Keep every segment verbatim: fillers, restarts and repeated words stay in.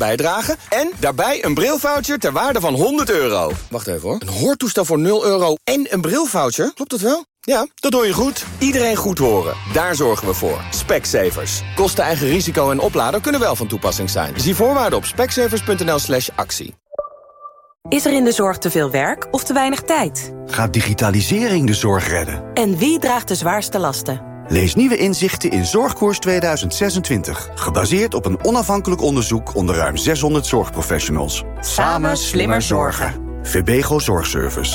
bijdragen en daarbij een brilvoucher ter waarde van honderd euro. Wacht even hoor. Een hoortoestel voor nul euro en een brilvoucher? Klopt dat wel? Ja, dat hoor je goed. Iedereen goed horen. Daar zorgen we voor. Specsavers. Kosten, eigen risico en oplader kunnen wel van toepassing zijn. Zie voorwaarden op specsavers.nl slash actie. Is er in de zorg te veel werk of te weinig tijd? Gaat digitalisering de zorg redden? En wie draagt de zwaarste lasten? Lees nieuwe inzichten in Zorgkoers tweeduizend zesentwintig. Gebaseerd op een onafhankelijk onderzoek onder ruim zeshonderd zorgprofessionals. Samen slimmer zorgen. Verbego Zorgservice.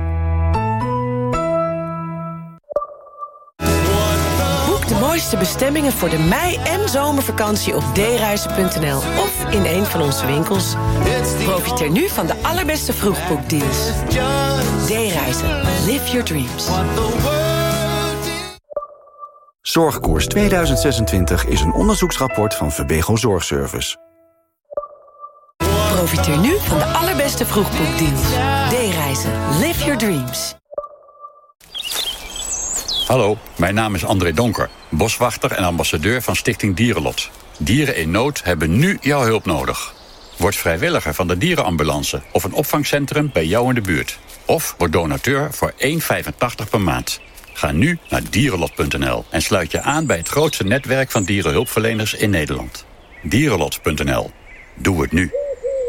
Boek de mooiste bestemmingen voor de mei- en zomervakantie op d reizen punt n l of in een van onze winkels. Profiteer nu van de allerbeste vroegboekdeals. D-reizen. Live your dreams. Zorgkoers tweeduizend zesentwintig is een onderzoeksrapport van Verbego Zorgservice. Profiteer nu van de allerbeste vroegboekdeals. D-reizen. Live your dreams. Hallo, mijn naam is André Donker, boswachter en ambassadeur van Stichting Dierenlot. Dieren in nood hebben nu jouw hulp nodig. Word vrijwilliger van de dierenambulance of een opvangcentrum bij jou in de buurt. Of word donateur voor één euro vijfentachtig per maand. Ga nu naar dierenlot punt n l en sluit je aan bij het grootste netwerk van dierenhulpverleners in Nederland. dierenlot punt n l. Doe het nu.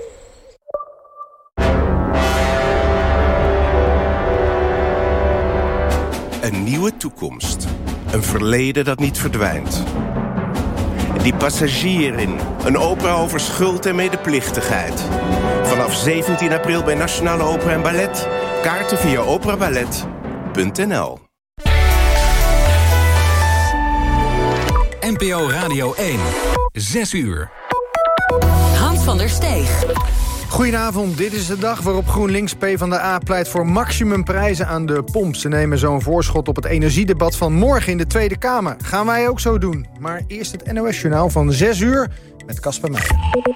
Een nieuwe toekomst. Een verleden dat niet verdwijnt. Die passagier in een opera over schuld en medeplichtigheid. Vanaf zeventien april bij Nationale Opera en Ballet. Kaarten via operaballet punt n l. N P O Radio één. Zes uur. Hans van der Steeg. Goedenavond, dit is de dag waarop GroenLinks PvdA pleit voor maximumprijzen aan de pomp. Ze nemen zo'n voorschot op het energiedebat van morgen in de Tweede Kamer. Gaan wij ook zo doen. Maar eerst het N O S-journaal van zes uur met Casper Meijer.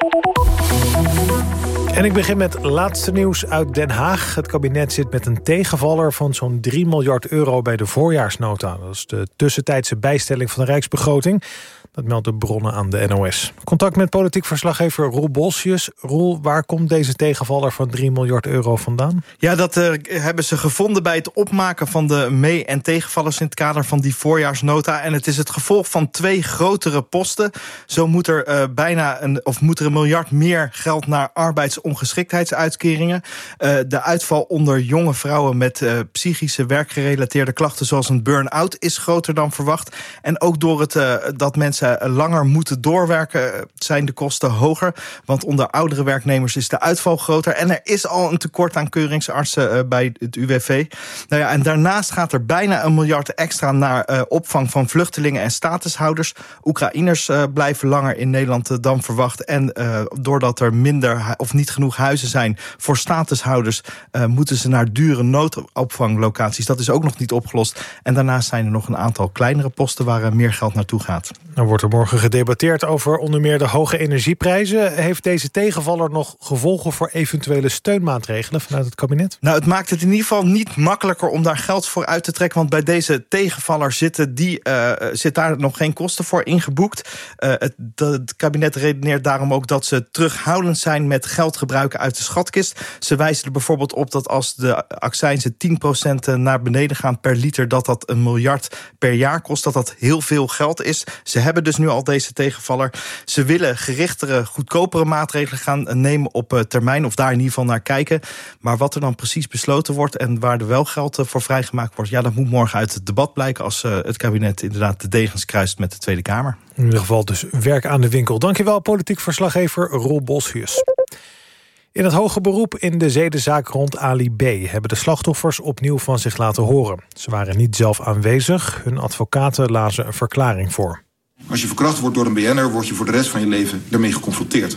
En ik begin met laatste nieuws uit Den Haag. Het kabinet zit met een tegenvaller van zo'n drie miljard euro bij de voorjaarsnota. Dat is de tussentijdse bijstelling van de Rijksbegroting. Dat meldt de bronnen aan de N O S. Contact met politiek verslaggever Roel Bolsius. Roel, waar komt deze tegenvaller van drie miljard euro vandaan? Ja, dat uh, hebben ze gevonden bij het opmaken van de mee- en tegenvallers in het kader van die voorjaarsnota. En het is het gevolg van twee grotere posten. Zo moet er uh, bijna een, of moet er een miljard meer geld naar arbeidsongeschiktheidsuitkeringen. Uh, de uitval onder jonge vrouwen met uh, psychische werkgerelateerde klachten zoals een burn-out is groter dan verwacht. En ook door het uh, dat mensen langer moeten doorwerken zijn de kosten hoger. Want onder oudere werknemers is de uitval groter. En er is al een tekort aan keuringsartsen uh, bij het U W V. Nou ja, en daarnaast gaat er bijna een miljard extra naar uh, opvang van vluchtelingen en statushouders. Oekraïners uh, blijven langer in Nederland uh, dan verwacht. En uh, doordat er minder of niet genoeg huizen zijn voor statushouders, uh, moeten ze naar dure noodopvanglocaties. Dat is ook nog niet opgelost. En daarnaast zijn er nog een aantal kleinere posten waar uh, meer geld naartoe gaat. Er wordt er morgen gedebatteerd over onder meer de hoge energieprijzen. Heeft deze tegenvaller nog gevolgen voor eventuele steunmaatregelen vanuit het kabinet? Nou, het maakt het in ieder geval niet makkelijker om daar geld voor uit te trekken. Want bij deze tegenvaller zitten die, uh, zit daar nog geen kosten voor ingeboekt. Uh, het, het kabinet redeneert daarom ook dat ze terughoudend zijn met geld gebruiken uit de schatkist. Ze wijzen er bijvoorbeeld op dat als de accijnzen tien procent naar beneden gaan per liter, dat dat een miljard per jaar kost. Dat dat heel veel geld is. Ze hebben dus nu al deze tegenvaller. Ze willen gerichtere, goedkopere maatregelen gaan nemen op termijn, of daar in ieder geval naar kijken. Maar wat er dan precies besloten wordt en waar er wel geld voor vrijgemaakt wordt, ja, dat moet morgen uit het debat blijken als het kabinet inderdaad de degens kruist met de Tweede Kamer. In ieder geval dus werk aan de winkel. Dankjewel, politiek verslaggever Roel Bolsius. In het hoge beroep in de zedenzaak rond Ali B. hebben de slachtoffers opnieuw van zich laten horen. Ze waren niet zelf aanwezig. Hun advocaten lazen een verklaring voor. Als je verkracht wordt door een B N'er, word je voor de rest van je leven daarmee geconfronteerd.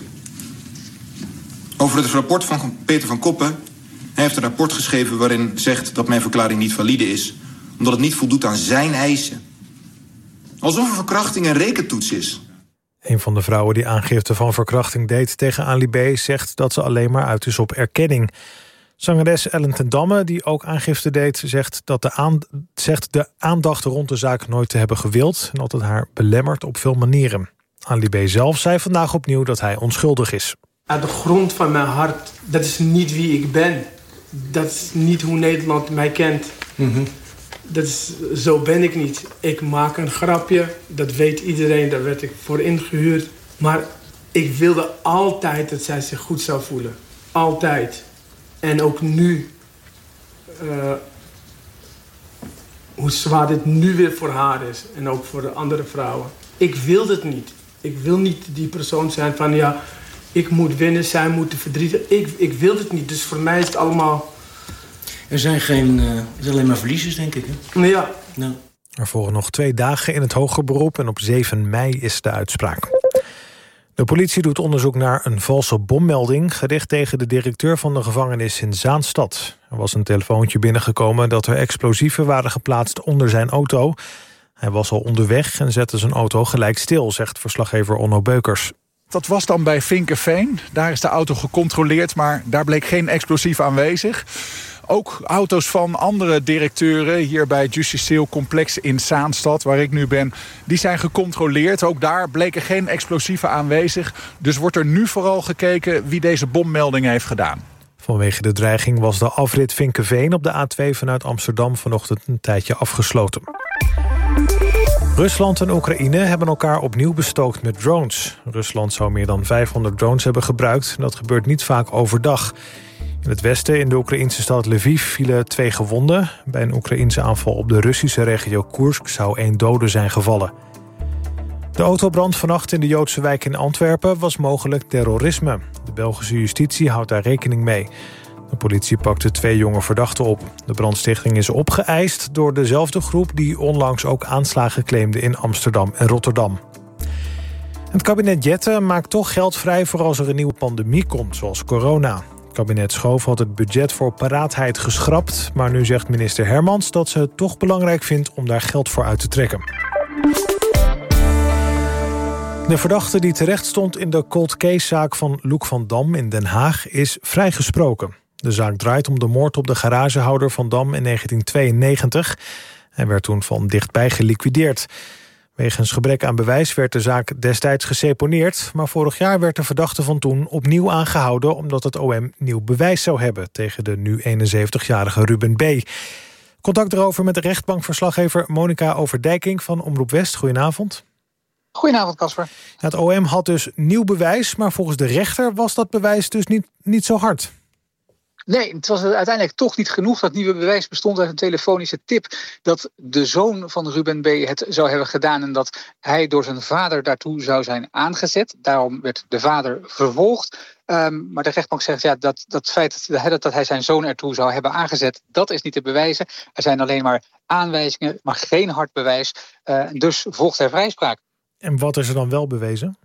Over het rapport van Peter van Koppen. Hij heeft een rapport geschreven waarin zegt dat mijn verklaring niet valide is, omdat het niet voldoet aan zijn eisen. Alsof een verkrachting een rekentoets is. Een van de vrouwen die aangifte van verkrachting deed tegen Ali B. zegt dat ze alleen maar uit is op erkenning. Zangeres Ellen ten Damme, die ook aangifte deed, zegt dat de, aan, zegt de aandacht rond de zaak nooit te hebben gewild en dat het haar belemmert op veel manieren. Ali B. zelf zei vandaag opnieuw dat hij onschuldig is. Uit de grond van mijn hart, dat is niet wie ik ben. Dat is niet hoe Nederland mij kent. Mm-hmm. Dat is, zo ben ik niet. Ik maak een grapje, dat weet iedereen, daar werd ik voor ingehuurd. Maar ik wilde altijd dat zij zich goed zou voelen. Altijd. En ook nu. Uh, hoe zwaar dit nu weer voor haar is. En ook voor de andere vrouwen. Ik wil het niet. Ik wil niet die persoon zijn van ja, ik moet winnen, zij moeten verdrieten. Ik, ik wil het niet. Dus voor mij is het allemaal... Er zijn geen, uh, er zijn alleen maar verliezers, denk ik. Hè? Ja. Nou. Er volgen nog twee dagen in het hoger beroep en op zeven mei is de uitspraak. De politie doet onderzoek naar een valse bommelding gericht tegen de directeur van de gevangenis in Zaanstad. Er was een telefoontje binnengekomen dat er explosieven waren geplaatst onder zijn auto. Hij was al onderweg en zette zijn auto gelijk stil, zegt verslaggever Onno Beukers. Dat was dan bij Vinkenveen. Daar is de auto gecontroleerd, maar daar bleek geen explosief aanwezig. Ook auto's van andere directeuren hier bij het Justitieel Complex in Zaanstad, waar ik nu ben, die zijn gecontroleerd. Ook daar bleken geen explosieven aanwezig. Dus wordt er nu vooral gekeken wie deze bommelding heeft gedaan. Vanwege de dreiging was de afrit Vinkenveen op de A twee vanuit Amsterdam vanochtend een tijdje afgesloten. Rusland en Oekraïne hebben elkaar opnieuw bestookt met drones. Rusland zou meer dan vijfhonderd drones hebben gebruikt. Dat gebeurt niet vaak overdag. In het westen, in de Oekraïnse stad Lviv, vielen twee gewonden. Bij een Oekraïense aanval op de Russische regio Koersk zou één dode zijn gevallen. De autobrand vannacht in de Joodse wijk in Antwerpen was mogelijk terrorisme. De Belgische justitie houdt daar rekening mee. De politie pakte twee jonge verdachten op. De brandstichting is opgeëist door dezelfde groep die onlangs ook aanslagen claimde in Amsterdam en Rotterdam. Het kabinet Jette maakt toch geld vrij voor als er een nieuwe pandemie komt, zoals corona. Het kabinet Schoof had het budget voor paraatheid geschrapt, maar nu zegt minister Hermans dat ze het toch belangrijk vindt om daar geld voor uit te trekken. De verdachte die terecht stond in de cold case-zaak van Loek van Dam in Den Haag is vrijgesproken. De zaak draait om de moord op de garagehouder van Dam in negentien tweeënnegentig. Hij werd toen van dichtbij geliquideerd. Wegens gebrek aan bewijs werd de zaak destijds geseponeerd, maar vorig jaar werd de verdachte van toen opnieuw aangehouden omdat het O M nieuw bewijs zou hebben tegen de nu eenenzeventigjarige Ruben B. Contact erover met de rechtbankverslaggever Monica Overdijking van Omroep West. Goedenavond. Goedenavond, Casper. Het O M had dus nieuw bewijs, maar volgens de rechter was dat bewijs dus niet, niet zo hard. Nee, het was uiteindelijk toch niet genoeg. Dat nieuwe bewijs bestond uit een telefonische tip dat de zoon van Ruben B. het zou hebben gedaan en dat hij door zijn vader daartoe zou zijn aangezet. Daarom werd de vader vervolgd. Um, maar de rechtbank zegt ja, dat dat feit dat, dat hij zijn zoon ertoe zou hebben aangezet, dat is niet te bewijzen. Er zijn alleen maar aanwijzingen, maar geen hard bewijs. Uh, dus volgt er vrijspraak. En wat is er dan wel bewezen?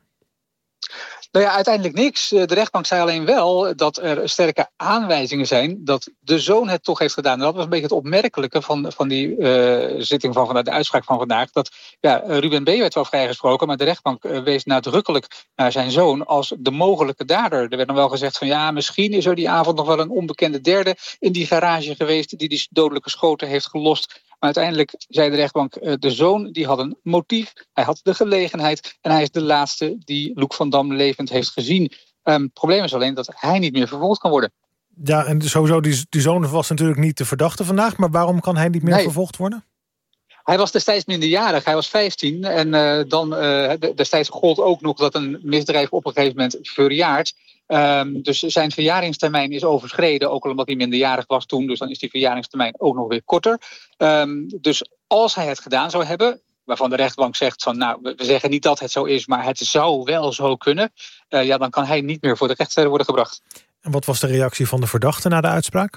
Nou ja, uiteindelijk niks. De rechtbank zei alleen wel dat er sterke aanwijzingen zijn dat de zoon het toch heeft gedaan. En dat was een beetje het opmerkelijke van, van die uh, zitting van vandaag, de uitspraak van vandaag. Dat ja, Ruben B. werd wel vrijgesproken, maar de rechtbank uh, wees nadrukkelijk naar zijn zoon als de mogelijke dader. Er werd dan wel gezegd van ja, misschien is er die avond nog wel een onbekende derde in die garage geweest die die dodelijke schoten heeft gelost. Maar uiteindelijk zei de rechtbank, de zoon die had een motief, hij had de gelegenheid en hij is de laatste die Loek van Dam levend heeft gezien. Um, het probleem is alleen dat hij niet meer vervolgd kan worden. Ja, en sowieso, die, die zoon was natuurlijk niet de verdachte vandaag, maar waarom kan hij niet meer nee. vervolgd worden? Hij was destijds minderjarig, hij was vijftien en uh, dan uh, destijds gold ook nog dat een misdrijf op een gegeven moment verjaart. Um, dus zijn verjaringstermijn is overschreden, ook al omdat hij minderjarig was toen. Dus dan is die verjaringstermijn ook nog weer korter. Um, dus als hij het gedaan zou hebben, waarvan de rechtbank zegt van nou, we zeggen niet dat het zo is, maar het zou wel zo kunnen. Uh, ja, dan kan hij niet meer voor de rechter worden gebracht. En wat was de reactie van de verdachte na de uitspraak?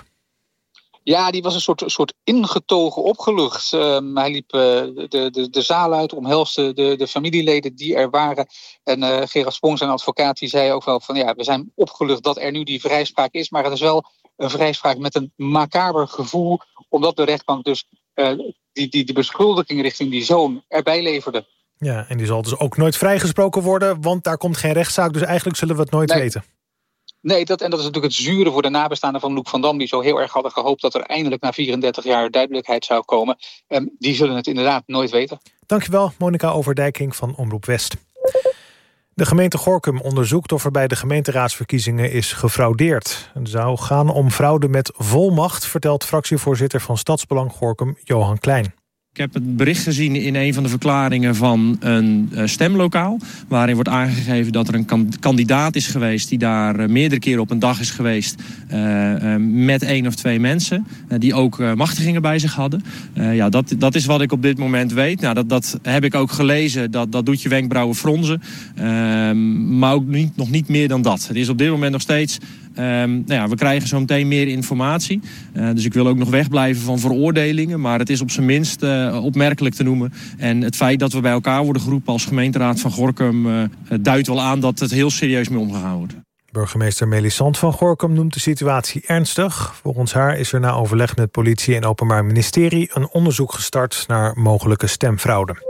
Ja, die was een soort, soort ingetogen opgelucht. Um, hij liep uh, de, de, de zaal uit, omhelste de, de familieleden die er waren. En uh, Gerard Spong, zijn advocaat, die zei ook wel van ja, we zijn opgelucht dat er nu die vrijspraak is. Maar het is wel een vrijspraak met een macaber gevoel, omdat de rechtbank dus uh, die, die, die beschuldiging richting die zoon erbij leverde. Ja, en die zal dus ook nooit vrijgesproken worden, want daar komt geen rechtszaak. Dus eigenlijk zullen we het nooit nee. weten. Nee, dat, en dat is natuurlijk het zure voor de nabestaanden van Loek van Dam, die zo heel erg hadden gehoopt dat er eindelijk na vierendertig jaar duidelijkheid zou komen. Um, die zullen het inderdaad nooit weten. Dankjewel, Monica Overdijking van Omroep West. De gemeente Gorinchem onderzoekt of er bij de gemeenteraadsverkiezingen is gefraudeerd. Het zou gaan om fraude met volmacht, vertelt fractievoorzitter van Stadsbelang Gorinchem, Johan Klein. Ik heb het bericht gezien in een van de verklaringen van een stemlokaal, waarin wordt aangegeven dat er een kandidaat is geweest die daar meerdere keren op een dag is geweest uh, met één of twee mensen uh, die ook uh, machtigingen bij zich hadden. Uh, ja, dat, dat is wat ik op dit moment weet. Nou, dat, dat heb ik ook gelezen. Dat, dat doet je wenkbrauwen fronzen. Uh, maar ook niet, nog niet meer dan dat. Het is op dit moment nog steeds... Um, nou ja, we krijgen zo meteen meer informatie. Uh, dus ik wil ook nog wegblijven van veroordelingen. Maar het is op zijn minst uh, opmerkelijk te noemen. En het feit dat we bij elkaar worden geroepen als gemeenteraad van Gorinchem Uh, duidt wel aan dat het heel serieus mee omgegaan wordt. Burgemeester Melisande van Gorinchem noemt de situatie ernstig. Volgens haar is er na overleg met politie en Openbaar Ministerie een onderzoek gestart naar mogelijke stemfraude.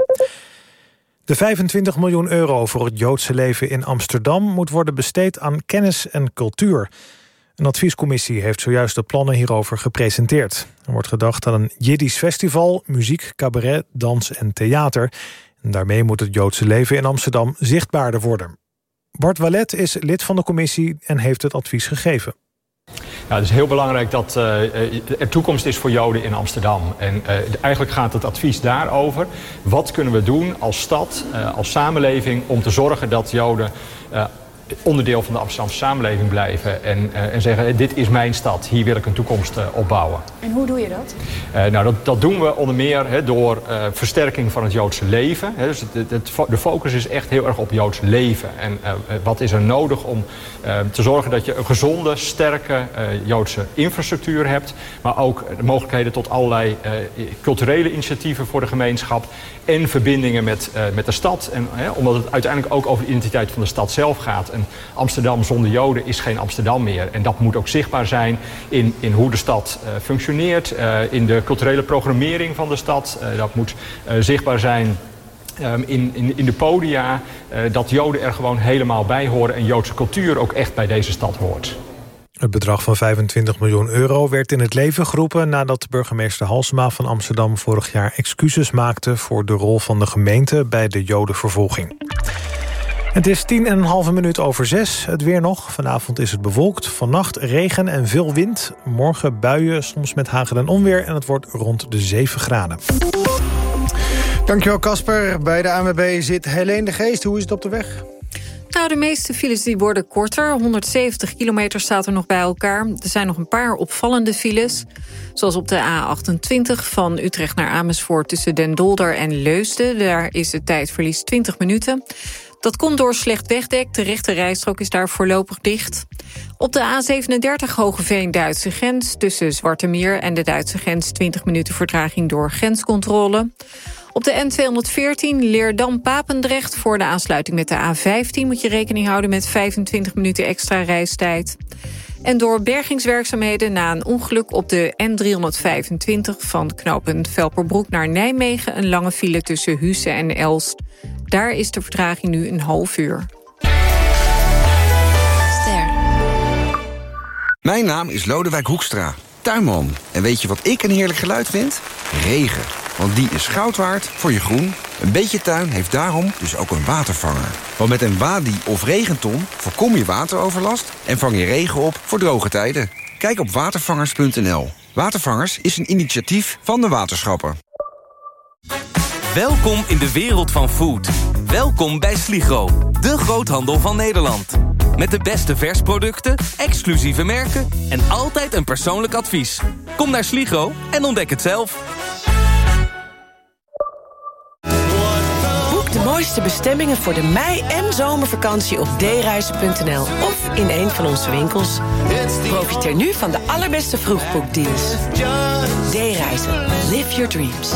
De vijfentwintig miljoen euro voor het Joodse leven in Amsterdam moet worden besteed aan kennis en cultuur. Een adviescommissie heeft zojuist de plannen hierover gepresenteerd. Er wordt gedacht aan een Jiddisch festival, muziek, cabaret, dans en theater. En daarmee moet het Joodse leven in Amsterdam zichtbaarder worden. Bart Wallet is lid van de commissie en heeft het advies gegeven. Nou, het is heel belangrijk dat uh, er toekomst is voor Joden in Amsterdam. En uh, eigenlijk gaat het advies daarover. Wat kunnen we doen als stad, uh, als samenleving, om te zorgen dat Joden Uh, onderdeel van de Amsterdamse samenleving blijven en, uh, en zeggen, dit is mijn stad, hier wil ik een toekomst uh, opbouwen. En hoe doe je dat? Uh, nou, dat, dat doen we onder meer he, door uh, versterking van het Joodse leven. He, dus het, het, de focus is echt heel erg op Joods leven. En uh, wat is er nodig om uh, te zorgen dat je een gezonde, sterke uh, Joodse infrastructuur hebt, maar ook de mogelijkheden tot allerlei uh, culturele initiatieven voor de gemeenschap en verbindingen met, uh, met de stad. En, he, omdat het uiteindelijk ook over de identiteit van de stad zelf gaat. En Amsterdam zonder Joden is geen Amsterdam meer. En dat moet ook zichtbaar zijn in, in hoe de stad uh, functioneert, uh, in de culturele programmering van de stad. Uh, dat moet uh, zichtbaar zijn um, in, in, in de podia, uh, dat Joden er gewoon helemaal bij horen en Joodse cultuur ook echt bij deze stad hoort. Het bedrag van vijfentwintig miljoen euro werd in het leven geroepen nadat burgemeester Halsema van Amsterdam vorig jaar excuses maakte voor de rol van de gemeente bij de Jodenvervolging. Het is tien en een halve minuut over zes. Het weer nog. Vanavond is het bewolkt. Vannacht regen en veel wind. Morgen buien, soms met hagel en onweer. En het wordt rond de zeven graden. Dankjewel, Casper. Bij de A N W B zit Helene de Geest. Hoe is het op de weg? Nou, de meeste files die worden korter. honderdzeventig kilometer staat er nog bij elkaar. Er zijn nog een paar opvallende files. Zoals op de A achtentwintig van Utrecht naar Amersfoort tussen Den Dolder en Leusden. Daar is het tijdverlies twintig minuten. Dat komt door slecht wegdek. De rechte rijstrook is daar voorlopig dicht. Op de A zevenendertig Hogeveen-Duitse grens tussen Zwartemeer en de Duitse grens twintig minuten vertraging door grenscontrole. Op de N tweehonderdveertien Leerdam-Papendrecht voor de aansluiting met de A vijftien moet je rekening houden met vijfentwintig minuten extra reistijd. En door bergingswerkzaamheden na een ongeluk op de N driehonderdvijfentwintig van knooppunt Velperbroek naar Nijmegen een lange file tussen Husse en Elst. Daar is de vertraging nu een half uur. Ster. Mijn naam is Lodewijk Hoekstra, tuinman. En weet je wat ik een heerlijk geluid vind? Regen. Want die is goud waard voor je groen. Een beetje tuin heeft daarom dus ook een watervanger. Want met een Wadi of regenton voorkom je wateroverlast en vang je regen op voor droge tijden. Kijk op watervangers punt n l. Watervangers is een initiatief van de waterschappen. Welkom in de wereld van food. Welkom bij Sligro, de groothandel van Nederland. Met de beste versproducten, exclusieve merken en altijd een persoonlijk advies. Kom naar Sligro en ontdek het zelf. Boek de mooiste bestemmingen voor de mei- en zomervakantie op d reizen punt n l of in een van onze winkels. Profiteer nu van de allerbeste vroegboekdeals. D-reizen. Live your dreams.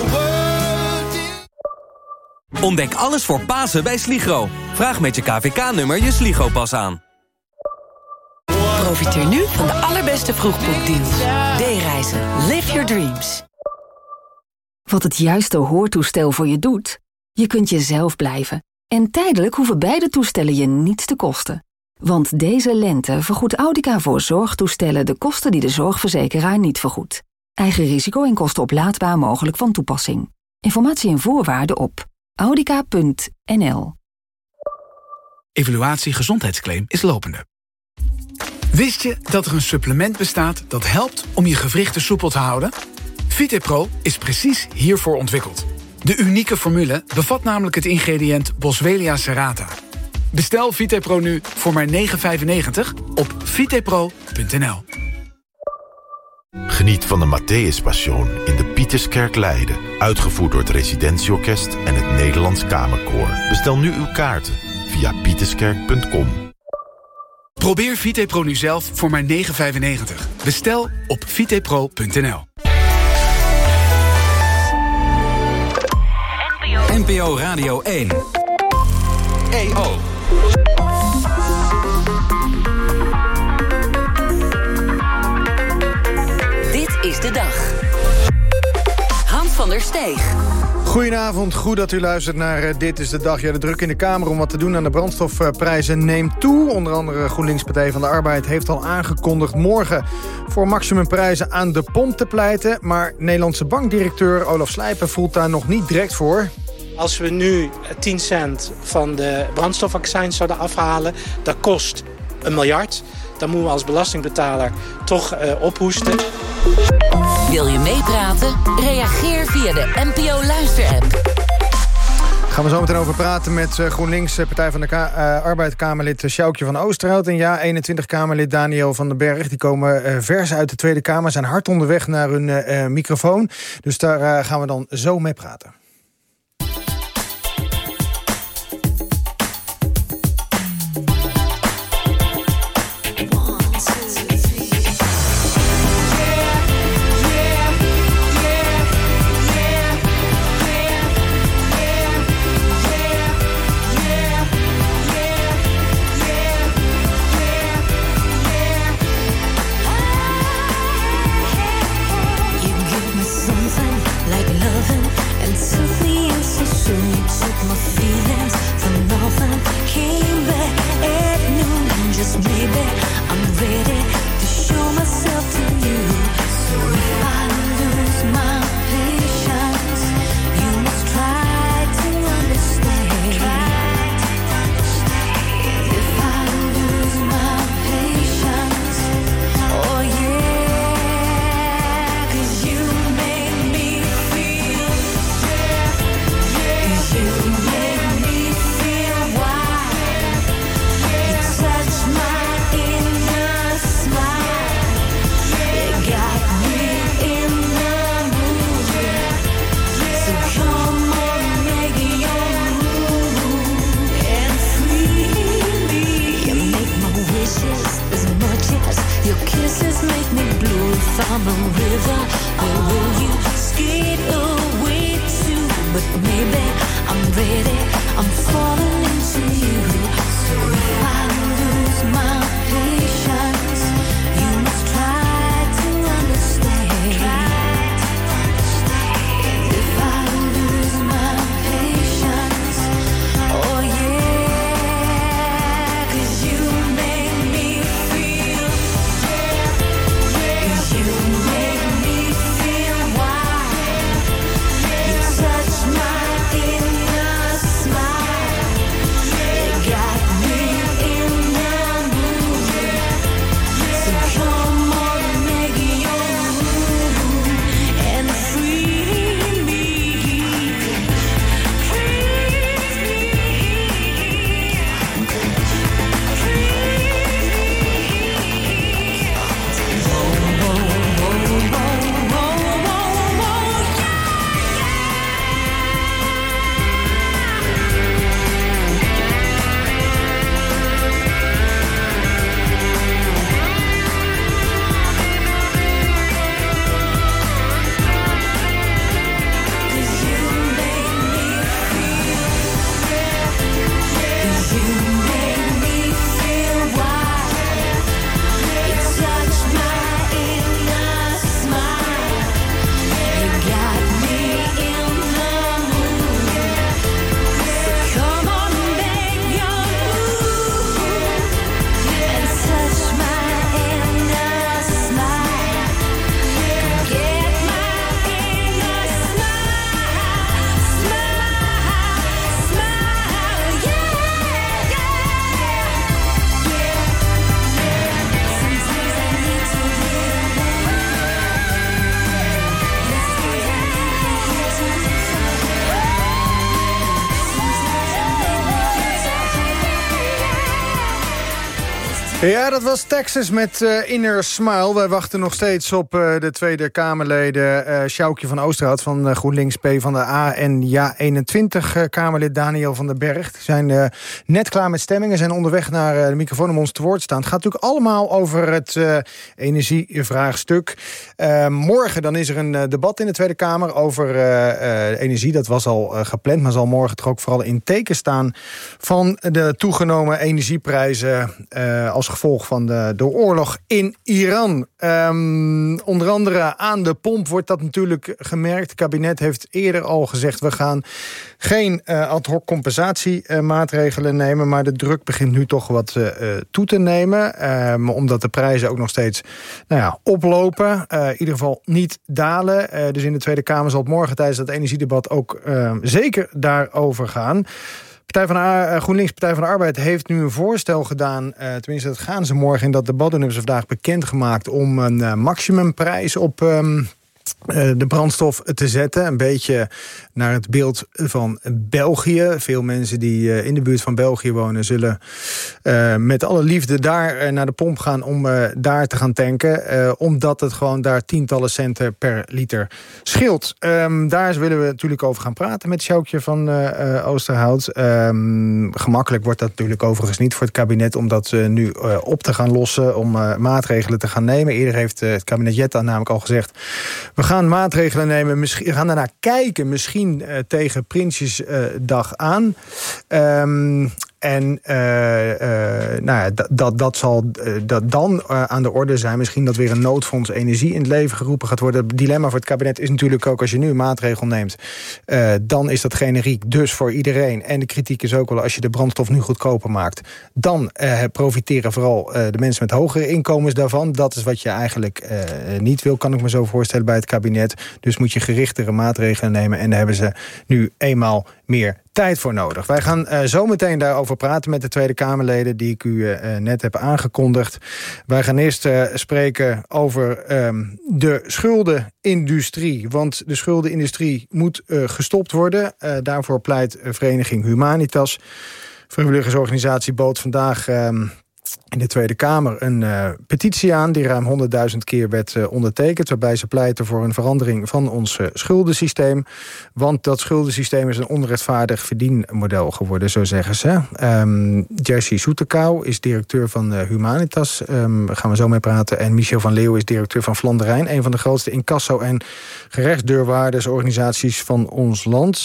Ontdek alles voor Pasen bij Sligro. Vraag met je K V K-nummer je Sligro-pas aan. Profiteer nu van de allerbeste vroegboekdeals. D-reizen. Live your dreams. Wat het juiste hoortoestel voor je doet? Je kunt jezelf blijven. En tijdelijk hoeven beide toestellen je niets te kosten. Want deze lente vergoedt Audica voor zorgtoestellen de kosten die de zorgverzekeraar niet vergoedt. Eigen risico en kosten oplaadbaar mogelijk van toepassing. Informatie en voorwaarden op audica punt n l. Evaluatie gezondheidsclaim is lopende. Wist je dat er een supplement bestaat dat helpt om je gewrichten soepel te houden? VitePro is precies hiervoor ontwikkeld. De unieke formule bevat namelijk het ingrediënt Boswellia serrata. Bestel VitePro nu voor maar negen euro vijfennegentig op vitepro punt n l. Geniet van de Matthäus Passion in de Pieterskerk Leiden. Uitgevoerd door het Residentieorkest en het Nederlands Kamerkoor. Bestel nu uw kaarten via pieterskerk punt com. Probeer VitePro nu zelf voor maar negen euro vijfennegentig. Bestel op vitepro punt n l. N P O Radio één. E O. Dit is de dag. Hans van der Steeg. Goedenavond, goed dat u luistert naar uh, Dit is de Dag. Ja, de druk in de Kamer om wat te doen aan de brandstofprijzen neemt toe. Onder andere GroenLinks Partij van de Arbeid heeft al aangekondigd morgen voor maximumprijzen aan de pomp te pleiten. Maar Nederlandse bankdirecteur Olaf Slijpen voelt daar nog niet direct voor. Als we nu tien cent van de brandstofaccijns zouden afhalen, dat kost een miljard. Dan moeten we als belastingbetaler toch uh, ophoesten. Wil je meepraten? Reageer via de N P O Luister-app. Gaan we zo meteen over praten met uh, GroenLinks Partij van de Ka- uh, Arbeid Kamerlid Sjoukje van Oosterhout. En ja, eenentwintig Kamerlid Daniel van den Berg. Die komen uh, vers uit de Tweede Kamer. Zijn hard onderweg naar hun uh, microfoon. Dus daar uh, gaan we dan zo mee praten. In Ja, dat was Texas met uh, Inner Smile. Wij wachten nog steeds op uh, de Tweede Kamerleden uh, Sjoukje van Oosterhout van uh, GroenLinks PvdA en Ja eenentwintig uh, Kamerlid Daniel van den Berg. Die zijn uh, net klaar met stemmingen, zijn onderweg naar uh, de microfoon om ons te woord te staan. Het gaat natuurlijk allemaal over het uh, energievraagstuk. Uh, morgen dan is er een uh, debat in de Tweede Kamer over uh, uh, energie. Dat was al uh, gepland, maar zal morgen toch ook vooral in teken staan van de toegenomen energieprijzen uh, als gevolg van de, de oorlog in Iran. Um, onder andere aan de pomp wordt dat natuurlijk gemerkt. Het kabinet heeft eerder al gezegd, we gaan geen uh, ad hoc compensatiemaatregelen uh, nemen, maar de druk begint nu toch wat uh, toe te nemen. Um, omdat de prijzen ook nog steeds nou ja, oplopen. Uh, in ieder geval niet dalen. Uh, dus in de Tweede Kamer zal het morgen tijdens dat energiedebat ook uh, zeker daarover gaan. Partij van de, GroenLinks, Partij van de Arbeid heeft nu een voorstel gedaan. Uh, tenminste, dat gaan ze morgen in dat debat doen. Hebben ze vandaag bekendgemaakt om een uh, maximumprijs op um, uh, de brandstof te zetten. Een beetje naar het beeld van België. Veel mensen die uh, in de buurt van België wonen zullen uh, met alle liefde daar uh, naar de pomp gaan om uh, daar te gaan tanken. Uh, omdat het gewoon daar tientallen centen per liter scheelt. Um, daar willen we natuurlijk over gaan praten met Sjoukje van uh, uh, Oosterhout. Um, gemakkelijk wordt dat natuurlijk overigens niet voor het kabinet om dat uh, nu uh, op te gaan lossen, om uh, maatregelen te gaan nemen. Eerder heeft uh, het kabinet Jetta namelijk al gezegd, we gaan maatregelen nemen, misschien, we gaan daarna kijken, misschien uh, tegen Prinsjesdag uh, aan. Um, En uh, uh, nou ja, dat, dat, dat zal uh, dat dan uh, aan de orde zijn. Misschien dat weer een noodfonds energie in het leven geroepen gaat worden. Het dilemma voor het kabinet is natuurlijk ook, als je nu een maatregel neemt, uh, dan is dat generiek dus voor iedereen. En de kritiek is ook wel, als je de brandstof nu goedkoper maakt, dan uh, profiteren vooral uh, de mensen met hogere inkomens daarvan. Dat is wat je eigenlijk uh, niet wil, kan ik me zo voorstellen, bij het kabinet. Dus moet je gerichtere maatregelen nemen. En daar hebben ze nu eenmaal meer tijd voor nodig. Wij gaan uh, zo meteen daarover praten met de Tweede Kamerleden die ik u uh, net heb aangekondigd. Wij gaan eerst uh, spreken over um, de schuldenindustrie. Want de schuldenindustrie moet uh, gestopt worden. Uh, daarvoor pleit vereniging Humanitas. Vrijwilligersorganisatie bood vandaag Um, in de Tweede Kamer een uh, petitie aan die ruim honderdduizend keer werd uh, ondertekend, waarbij ze pleiten voor een verandering van ons uh, schuldensysteem. Want dat schuldensysteem is een onrechtvaardig verdienmodel geworden, zo zeggen ze. Um, Jerzy Soetekau is directeur van uh, Humanitas, um, daar gaan we zo mee praten. En Michel van Leeuwen is directeur van Vlaanderen, een van de grootste incasso- en gerechtsdeurwaardersorganisaties van ons land.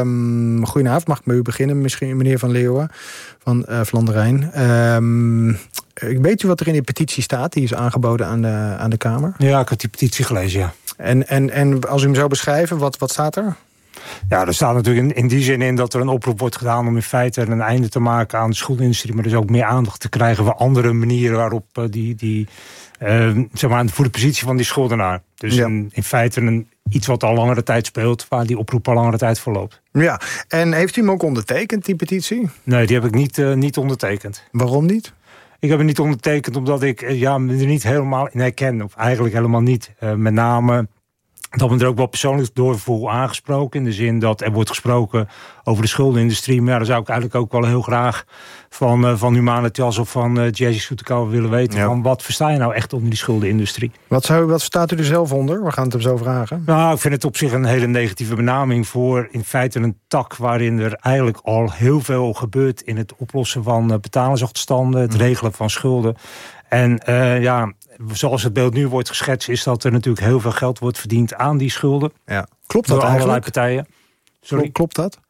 Um, goedenavond, mag ik met u beginnen, misschien meneer van Leeuwen van uh, Vlaanderen. Um, ik weet u wat er in die petitie staat, die is aangeboden aan de, aan de Kamer? Ja, ik heb die petitie gelezen, ja. En, en, en als u hem zou beschrijven, wat, wat staat er? Ja, er staat natuurlijk in, in die zin in dat er een oproep wordt gedaan om in feite een einde te maken aan de schuldenindustrie, maar dus ook meer aandacht te krijgen voor andere manieren waarop uh, die, die uh, zeg maar, voor de positie van die schuldenaar. Dus ja. in, in feite een, iets wat al langere tijd speelt, waar die oproep al langere tijd voor loopt. Ja, en heeft u hem ook ondertekend, die petitie? Nee, die heb ik niet, uh, niet ondertekend. Waarom niet? Ik heb het niet ondertekend omdat ik uh, ja, me er niet helemaal in herken. Of eigenlijk helemaal niet. Uh, met name dat me er ook wel persoonlijk door voel aangesproken. In de zin dat er wordt gesproken over de schuldenindustrie. Maar ja, dan zou ik eigenlijk ook wel heel graag van, uh, van Humanitas of van uh, Jerzy Soetekau willen weten. Ja. Van wat versta je nou echt onder die schuldenindustrie? Wat, zou, wat staat u er zelf onder? We gaan het hem zo vragen. Nou, ik vind het op zich een hele negatieve benaming voor in feite een tak waarin er eigenlijk al heel veel gebeurt in het oplossen van uh, betalingsachterstanden, het regelen van schulden. En uh, ja, zoals het beeld nu wordt geschetst, is dat er natuurlijk heel veel geld wordt verdiend aan die schulden. Ja. Klopt dat door eigenlijk? Allerlei partijen. Sorry? Klopt dat?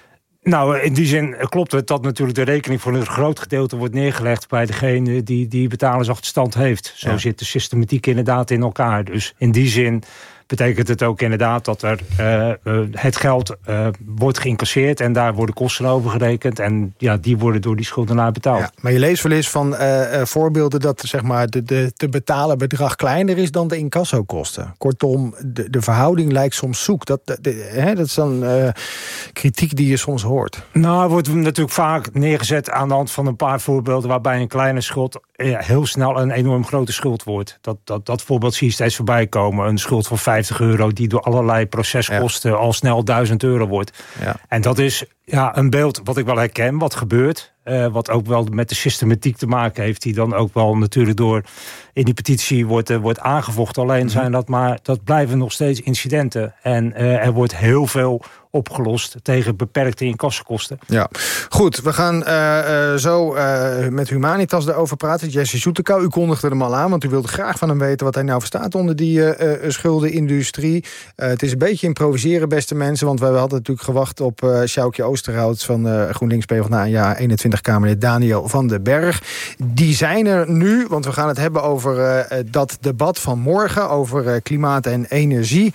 Nou, in die zin klopt het dat natuurlijk de rekening voor een groot gedeelte wordt neergelegd bij degene die die betalingsachterstand heeft. Zo ja. zit de systematiek inderdaad in elkaar. Dus in die zin betekent het ook inderdaad dat er uh, uh, het geld uh, wordt geïncasseerd en daar worden kosten over gerekend. En ja, die worden door die schuldenaar betaald. Ja, maar je leest wel eens van uh, uh, voorbeelden dat zeg maar, de, de te betalen bedrag kleiner is dan de incassokosten. Kortom, de, de verhouding lijkt soms zoek. Dat, de, de, hè, dat is dan uh, kritiek die je soms hoort. Nou, er wordt natuurlijk vaak neergezet aan de hand van een paar voorbeelden waarbij een kleine schuld ja, heel snel een enorm grote schuld wordt. Dat, dat, dat voorbeeld zie je steeds voorbij komen. Een schuld van vijftig euro die door allerlei proceskosten ja. al snel duizend euro wordt. Ja. En dat is Ja, een beeld wat ik wel herken, wat gebeurt. Uh, wat ook wel met de systematiek te maken heeft, die dan ook wel natuurlijk door in die petitie wordt, uh, wordt aangevochten. Alleen mm-hmm. zijn dat maar, dat blijven nog steeds incidenten. En uh, er wordt heel veel opgelost tegen beperkte inkassenkosten. Ja, goed. We gaan uh, uh, zo uh, met Humanitas erover praten. Jesse Zoetekou, u kondigde hem al aan, want u wilde graag van hem weten wat hij nou verstaat onder die uh, uh, schuldenindustrie. Uh, het is een beetje improviseren, beste mensen, want we hadden natuurlijk gewacht op uh, Sjoukje Oosterhout van uh, GroenLinks PvdA, ja, eenentwintig Kamerlid Daniel van den Berg. Die zijn er nu, want we gaan het hebben over uh, dat debat van morgen, over uh, klimaat en energie.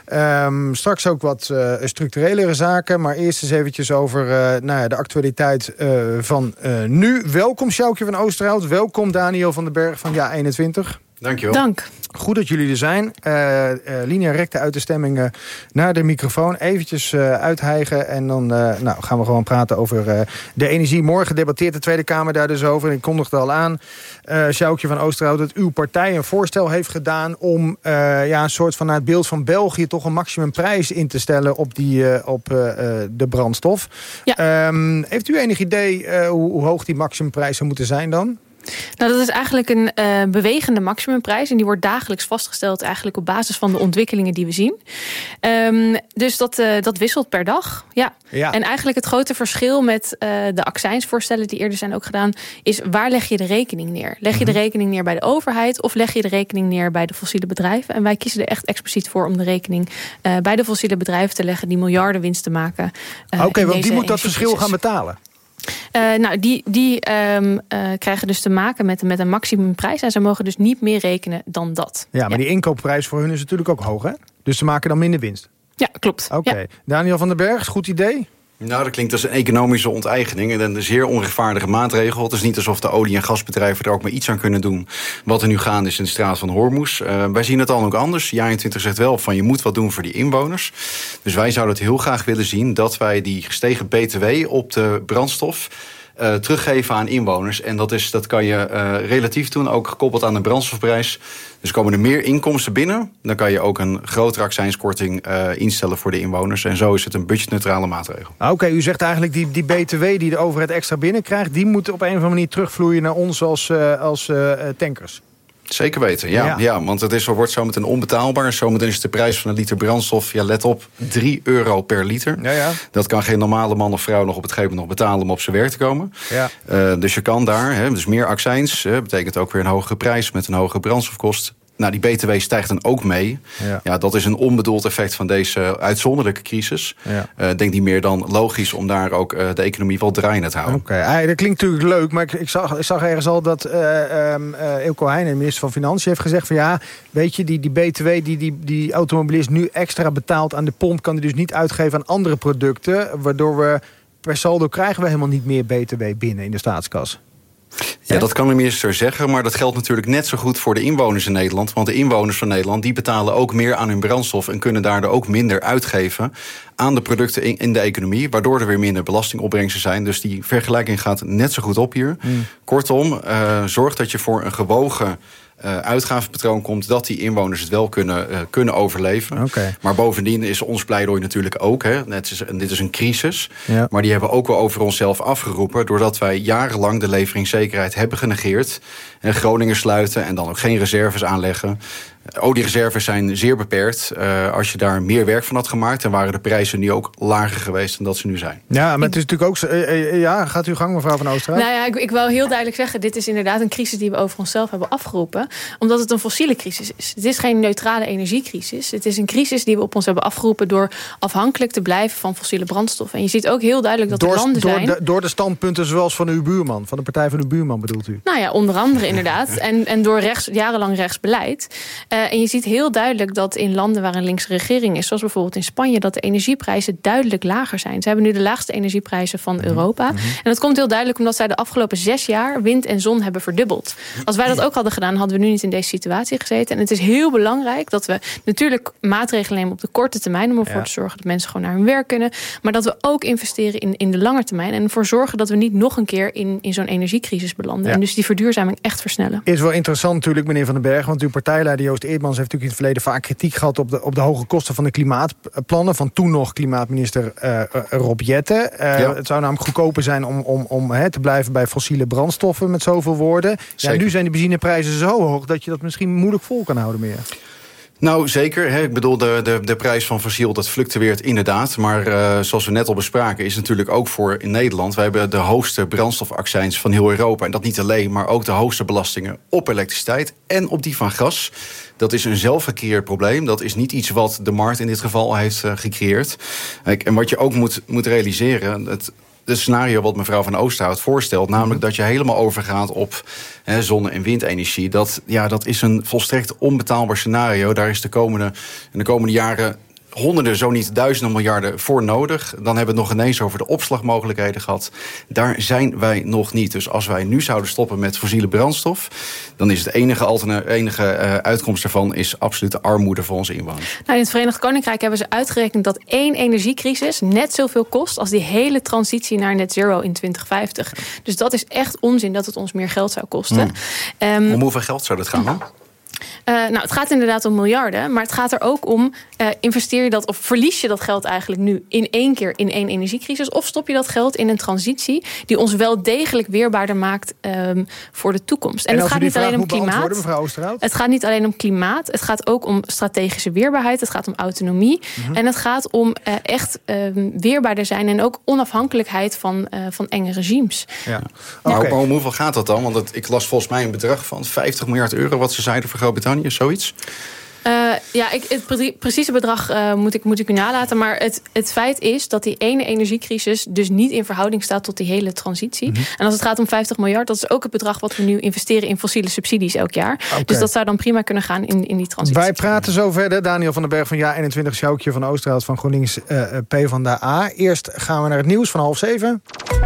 Um, straks ook wat uh, structurelere zaken, maar eerst eens eventjes over uh, nou ja, de actualiteit uh, van uh, nu. Welkom Sjoukje van Oosterhout, welkom Daniel van den Berg van Ja eenentwintig. Dankjewel. Dank. Goed dat jullie er zijn. Uh, uh, linea recta uit de stemmingen naar de microfoon. Eventjes uh, uithijgen en dan uh, nou, gaan we gewoon praten over uh, de energie. Morgen debatteert de Tweede Kamer daar dus over. En ik kondigde al aan, uh, Sjoukje van Oosterhout, dat uw partij een voorstel heeft gedaan om uh, ja, een soort van naar het beeld van België toch een maximumprijs in te stellen op, die, uh, op uh, de brandstof. Ja. Um, heeft u enig idee uh, hoe, hoe hoog die maximumprijs zou moeten zijn dan? Nou, dat is eigenlijk een uh, bewegende maximumprijs. En die wordt dagelijks vastgesteld eigenlijk op basis van de ontwikkelingen die we zien. Um, dus dat, uh, dat wisselt per dag. Ja. Ja. En eigenlijk het grote verschil met uh, de accijnsvoorstellen die eerder zijn ook gedaan, is waar leg je de rekening neer? Leg je de rekening neer bij de overheid of leg je de rekening neer bij de fossiele bedrijven? En wij kiezen er echt expliciet voor om de rekening uh, bij de fossiele bedrijven te leggen die miljarden winst te maken. Uh, Oké, okay, want die moet dat verschil gaan betalen. Uh, nou, die, die um, uh, krijgen dus te maken met, met een maximumprijs. En ze mogen dus niet meer rekenen dan dat. Ja, maar ja. die inkoopprijs voor hun is natuurlijk ook hoog, hè? Dus ze maken dan minder winst. Ja, klopt. Oké. Okay. Ja. Daniel van den Berg, goed idee? Nou, dat klinkt als een economische onteigening en een zeer onrechtvaardige maatregel. Het is niet alsof de olie- en gasbedrijven er ook maar iets aan kunnen doen wat er nu gaande is in de straat van Hormuz. Uh, wij zien het dan ook anders. Ja eenentwintig zegt wel van je moet wat doen voor die inwoners. Dus wij zouden het heel graag willen zien dat wij die gestegen B T W op de brandstof Uh, teruggeven aan inwoners. En dat, is, dat kan je uh, relatief doen, ook gekoppeld aan de brandstofprijs. Dus komen er meer inkomsten binnen, dan kan je ook een grotere accijnskorting uh, instellen voor de inwoners. En zo is het een budgetneutrale maatregel. Oké, okay, u zegt eigenlijk die, die B T W die de overheid extra binnenkrijgt, die moet op een of andere manier terugvloeien naar ons als, uh, als uh, tankers. Zeker weten, ja. ja. ja want het is, wordt zometeen onbetaalbaar. Zometeen is de prijs van een liter brandstof, ja, let op, drie euro per liter. Ja, ja. Dat kan geen normale man of vrouw nog op het gegeven moment nog betalen om op zijn werk te komen. Ja. Uh, dus je kan daar, hè, dus meer accijns, hè, betekent ook weer een hogere prijs met een hogere brandstofkost. Nou, die B T W stijgt dan ook mee. Ja. Ja, dat is een onbedoeld effect van deze uitzonderlijke crisis. Ik ja. uh, denk niet meer dan logisch om daar ook uh, de economie wel draaiende te houden. Oké, okay. Dat klinkt natuurlijk leuk, maar ik, ik, zag, ik zag ergens al dat uh, um, uh, Eelco Heijnen, de minister van Financiën, heeft gezegd van ja, weet je, die, die B T W die, die die automobilist nu extra betaalt aan de pomp, kan hij dus niet uitgeven aan andere producten, waardoor we per saldo krijgen we helemaal niet meer B T W binnen in de staatskas. Ja, dat kan de minister zeggen, maar dat geldt natuurlijk net zo goed voor de inwoners in Nederland. Want de inwoners van Nederland die betalen ook meer aan hun brandstof en kunnen daardoor ook minder uitgeven aan de producten in, in de economie, waardoor er weer minder belastingopbrengsten zijn. Dus die vergelijking gaat net zo goed op hier. Mm. Kortom, uh, zorg dat je voor een gewogen Uh, uitgavenpatroon komt, dat die inwoners het wel kunnen, uh, kunnen overleven. Okay. Maar bovendien is ons pleidooi natuurlijk ook, hè, het is, dit is een crisis, ja. maar die hebben we ook wel over onszelf afgeroepen, doordat wij jarenlang de leveringszekerheid hebben genegeerd en Groningen sluiten en dan ook geen reserves aanleggen. Oliereserves zijn zeer beperkt. Uh, als je daar meer werk van had gemaakt, dan waren de prijzen nu ook lager geweest dan dat ze nu zijn. Ja, maar het is natuurlijk ook. Uh, uh, ja, gaat uw gang, mevrouw van Oosterhout? Nou ja, ik, ik wil heel duidelijk zeggen, dit is inderdaad een crisis die we over onszelf hebben afgeroepen, omdat het een fossiele crisis is. Het is geen neutrale energiecrisis. Het is een crisis die we op ons hebben afgeroepen door afhankelijk te blijven van fossiele brandstoffen. En je ziet ook heel duidelijk dat door, er landen door zijn. De, door de standpunten zoals van uw buurman, van de partij van uw buurman bedoelt u? Nou ja, onder andere inderdaad. En, en door rechts, jarenlang rechtsbeleid. Uh, en je ziet heel duidelijk dat in landen waar een linkse regering is, zoals bijvoorbeeld in Spanje, dat de energieprijzen duidelijk lager zijn. Ze hebben nu de laagste energieprijzen van Europa. Mm-hmm. En dat komt heel duidelijk omdat zij de afgelopen zes jaar wind en zon hebben verdubbeld. Als wij dat ook hadden gedaan, hadden we nu niet in deze situatie gezeten. En het is heel belangrijk dat we natuurlijk maatregelen nemen op de korte termijn om ervoor ja. te zorgen dat mensen gewoon naar hun werk kunnen. Maar dat we ook investeren in, in de lange termijn en ervoor zorgen dat we niet nog een keer in, in zo'n energiecrisis belanden. Ja. En dus die verduurzaming echt versnellen. Is wel interessant natuurlijk, meneer Van den Berg, want uw partijleider Joost Joost Eerdmans heeft natuurlijk in het verleden vaak kritiek gehad op de, op de hoge kosten van de klimaatplannen van toen nog klimaatminister uh, Rob Jetten. Uh, ja. Het zou namelijk goedkoper zijn om, om, om he, te blijven bij fossiele brandstoffen met zoveel woorden. Ja, nu zijn de benzineprijzen zo hoog dat je dat misschien moeilijk vol kan houden meer. Nou, zeker. Hè. Ik bedoel, de, de, de prijs van fossiel, dat fluctueert inderdaad. Maar uh, zoals we net al bespraken, is natuurlijk ook voor in Nederland. Wij hebben de hoogste brandstofaccijns van heel Europa. En dat niet alleen, maar ook de hoogste belastingen op elektriciteit en op die van gas. Dat is een zelfgecreëerd probleem. Dat is niet iets wat de markt in dit geval heeft uh, gecreëerd. Kijk, en wat je ook moet, moet realiseren, het Het scenario wat mevrouw Van Oosterhout voorstelt, namelijk dat je helemaal overgaat op hè, zonne- en windenergie, dat, ja, dat is een volstrekt onbetaalbaar scenario. Daar is de komende, in de komende jaren honderden, zo niet duizenden miljarden voor nodig. Dan hebben we het nog ineens over de opslagmogelijkheden gehad. Daar zijn wij nog niet. Dus als wij nu zouden stoppen met fossiele brandstof, dan is het enige, alterne, enige uh, uitkomst daarvan is absolute armoede voor onze inwoners. Nou, in het Verenigd Koninkrijk hebben ze uitgerekend dat één energiecrisis net zoveel kost als die hele transitie naar net zero in twintig vijftig. Dus dat is echt onzin dat het ons meer geld zou kosten. Hmm. Um, Om hoeveel geld zou dat gaan dan? Uh, nou, het gaat inderdaad om miljarden, maar het gaat er ook om, uh, investeer je dat of verlies je dat geld eigenlijk nu in één keer in één energiecrisis, of stop je dat geld in een transitie die ons wel degelijk weerbaarder maakt um, voor de toekomst. En, en het gaat niet alleen om klimaat. Het gaat niet alleen om klimaat, het gaat ook om strategische weerbaarheid, het gaat om autonomie, mm-hmm. en het gaat om uh, echt um, weerbaarder zijn en ook onafhankelijkheid van, uh, van enge regimes. Ja. Ja. Okay. Maar om hoeveel gaat dat dan? Want het, ik las volgens mij een bedrag van vijftig miljard euro wat ze zeiden voor Groot-Brittannië, zoiets? Uh, ja, ik, het pre- precieze bedrag uh, moet, ik, moet ik u nalaten. Maar het, het feit is dat die ene energiecrisis dus niet in verhouding staat tot die hele transitie. Mm-hmm. En als het gaat om vijftig miljard, dat is ook het bedrag wat we nu investeren in fossiele subsidies elk jaar. Okay. Dus dat zou dan prima kunnen gaan in, in die transitie. Wij praten zo verder. Daniel van den Berg van Ja eenentwintig, Sjoukje van Oosterhout van GroenLinks uh, PvdA. Eerst gaan we naar het nieuws van half zeven.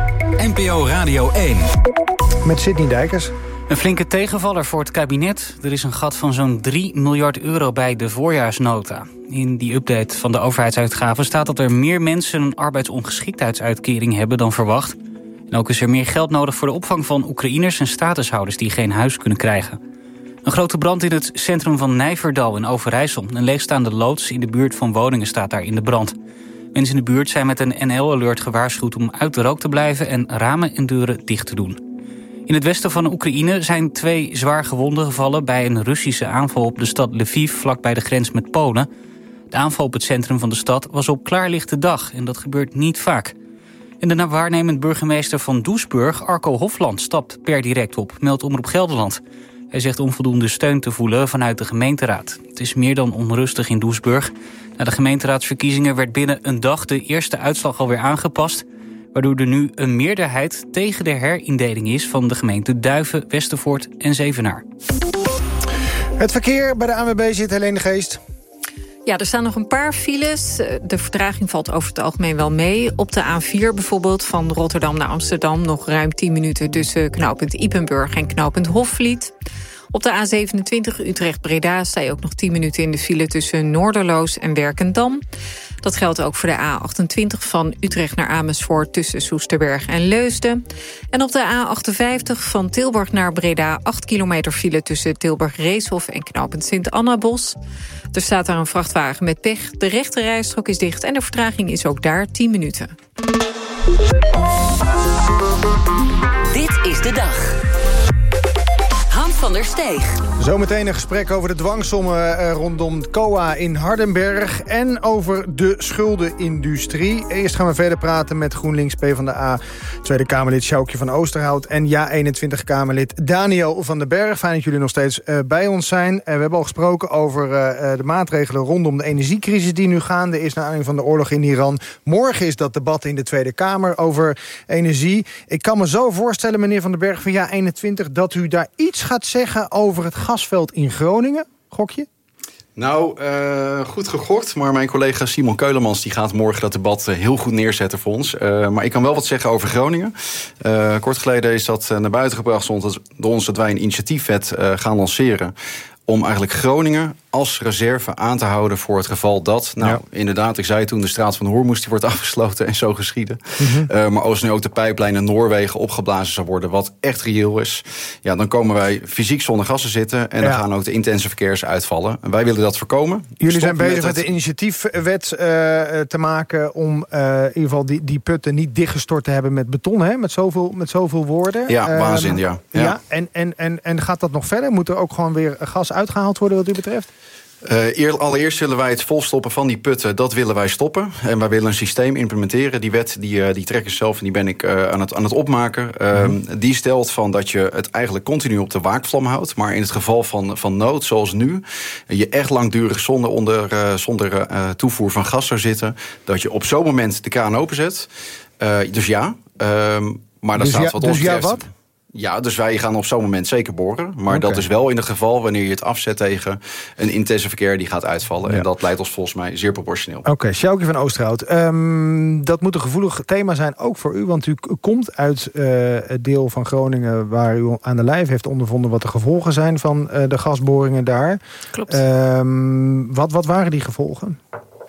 N P O Radio één. Met Sidney Dijkers. Een flinke tegenvaller voor het kabinet. Er is een gat van zo'n drie miljard euro bij de voorjaarsnota. In die update van de overheidsuitgaven staat dat er meer mensen een arbeidsongeschiktheidsuitkering hebben dan verwacht. En ook is er meer geld nodig voor de opvang van Oekraïners en statushouders die geen huis kunnen krijgen. Een grote brand in het centrum van Nijverdal in Overijssel. Een leegstaande loods in de buurt van woningen staat daar in de brand. Mensen in de buurt zijn met een N L-alert gewaarschuwd om uit de rook te blijven en ramen en deuren dicht te doen. In het westen van Oekraïne zijn twee zwaar gewonden gevallen bij een Russische aanval op de stad Lviv vlakbij de grens met Polen. De aanval op het centrum van de stad was op klaarlichte dag en dat gebeurt niet vaak. En de waarnemend burgemeester van Doesburg, Arco Hofland, stapt per direct op, meldt Omroep Gelderland. Hij zegt onvoldoende steun te voelen vanuit de gemeenteraad. Het is meer dan onrustig in Doesburg. Na de gemeenteraadsverkiezingen werd binnen een dag de eerste uitslag alweer aangepast, waardoor er nu een meerderheid tegen de herindeling is van de gemeenten Duiven, Westervoort en Zevenaar. Het verkeer bij de A N W B zit Helene Geest. Ja, er staan nog een paar files. De vertraging valt over het algemeen wel mee. Op de A vier bijvoorbeeld van Rotterdam naar Amsterdam nog ruim tien minuten tussen knooppunt Ypenburg en knooppunt Hofvliet. Op de A zevenentwintig Utrecht-Breda sta je ook nog tien minuten in de file tussen Noorderloos en Werkendam. Dat geldt ook voor de A achtentwintig van Utrecht naar Amersfoort tussen Soesterberg en Leusden. En op de A achtenvijftig van Tilburg naar Breda acht kilometer file tussen Tilburg-Reeshof en knooppunt Sint-Annabos. Er staat daar een vrachtwagen met pech. De rechte rijstrook is dicht en de vertraging is ook daar tien minuten. Dit is de dag. Van der Steeg. Zometeen een gesprek over de dwangsommen uh, rondom C O A in Hardenberg en over de schuldenindustrie. Eerst gaan we verder praten met GroenLinks PvdA Tweede Kamerlid Sjoukje van Oosterhout en Ja eenentwintig Kamerlid Daniel van den Berg. Fijn dat jullie nog steeds uh, bij ons zijn. Uh, we hebben al gesproken over uh, de maatregelen rondom de energiecrisis die nu gaande is naar aanleiding van de oorlog in Iran. Morgen is dat debat in de Tweede Kamer over energie. Ik kan me zo voorstellen, meneer van den Berg van Ja eenentwintig, dat u daar iets gaat zeggen over het gasveld in Groningen. Gokje? Nou, uh, goed gegokt, maar mijn collega Simon Keulemans die gaat morgen dat debat uh, heel goed neerzetten voor ons. Uh, maar ik kan wel wat zeggen over Groningen. Uh, kort geleden is dat uh, naar buiten gebracht door ons dat wij een initiatiefwet uh, gaan lanceren om eigenlijk Groningen als reserve aan te houden voor het geval dat... nou, ja. inderdaad, ik zei toen, de straat van Hormuz die wordt afgesloten en zo geschieden. Mm-hmm. Uh, maar als nu ook de pijplijn naar Noorwegen opgeblazen zou worden... wat echt reëel is, ja, dan komen wij fysiek zonder gas te zitten... en ja. dan gaan ook de intense verkeers uitvallen. En wij willen dat voorkomen. Jullie zijn bezig met, met de initiatiefwet uh, te maken... om uh, in ieder geval die, die putten niet dichtgestort te hebben met beton, hè? Met zoveel, met zoveel woorden. Ja, uh, waanzin, ja. ja. ja en, en, en, en gaat dat nog verder? Moet er ook gewoon weer gas uitgehaald worden wat u betreft? Uh, eer, allereerst willen wij het volstoppen van die putten, dat willen wij stoppen. En wij willen een systeem implementeren. Die wet, die, uh, die trek ik zelf en die ben ik uh, aan, het, aan het opmaken. Uh, mm-hmm. Die stelt van dat je het eigenlijk continu op de waakvlam houdt. Maar in het geval van, van nood, zoals nu, je echt langdurig zonder, onder, uh, zonder uh, toevoer van gas zou zitten. Dat je op zo'n moment de kraan openzet. Uh, dus ja, uh, maar dat dus staat ja, wat dus ons betreft... Ja, wat? Ja, dus wij gaan op zo'n moment zeker boren. Maar okay. dat is wel in het geval wanneer je het afzet tegen een intense verkeer die gaat uitvallen. Ja. En dat leidt ons volgens mij zeer proportioneel. Oké, okay, Sjoukje van Oosterhout. Um, dat moet een gevoelig thema zijn, ook voor u. Want u komt uit uh, het deel van Groningen waar u aan de lijf heeft ondervonden wat de gevolgen zijn van uh, de gasboringen daar. Klopt. Um, wat, wat waren die gevolgen?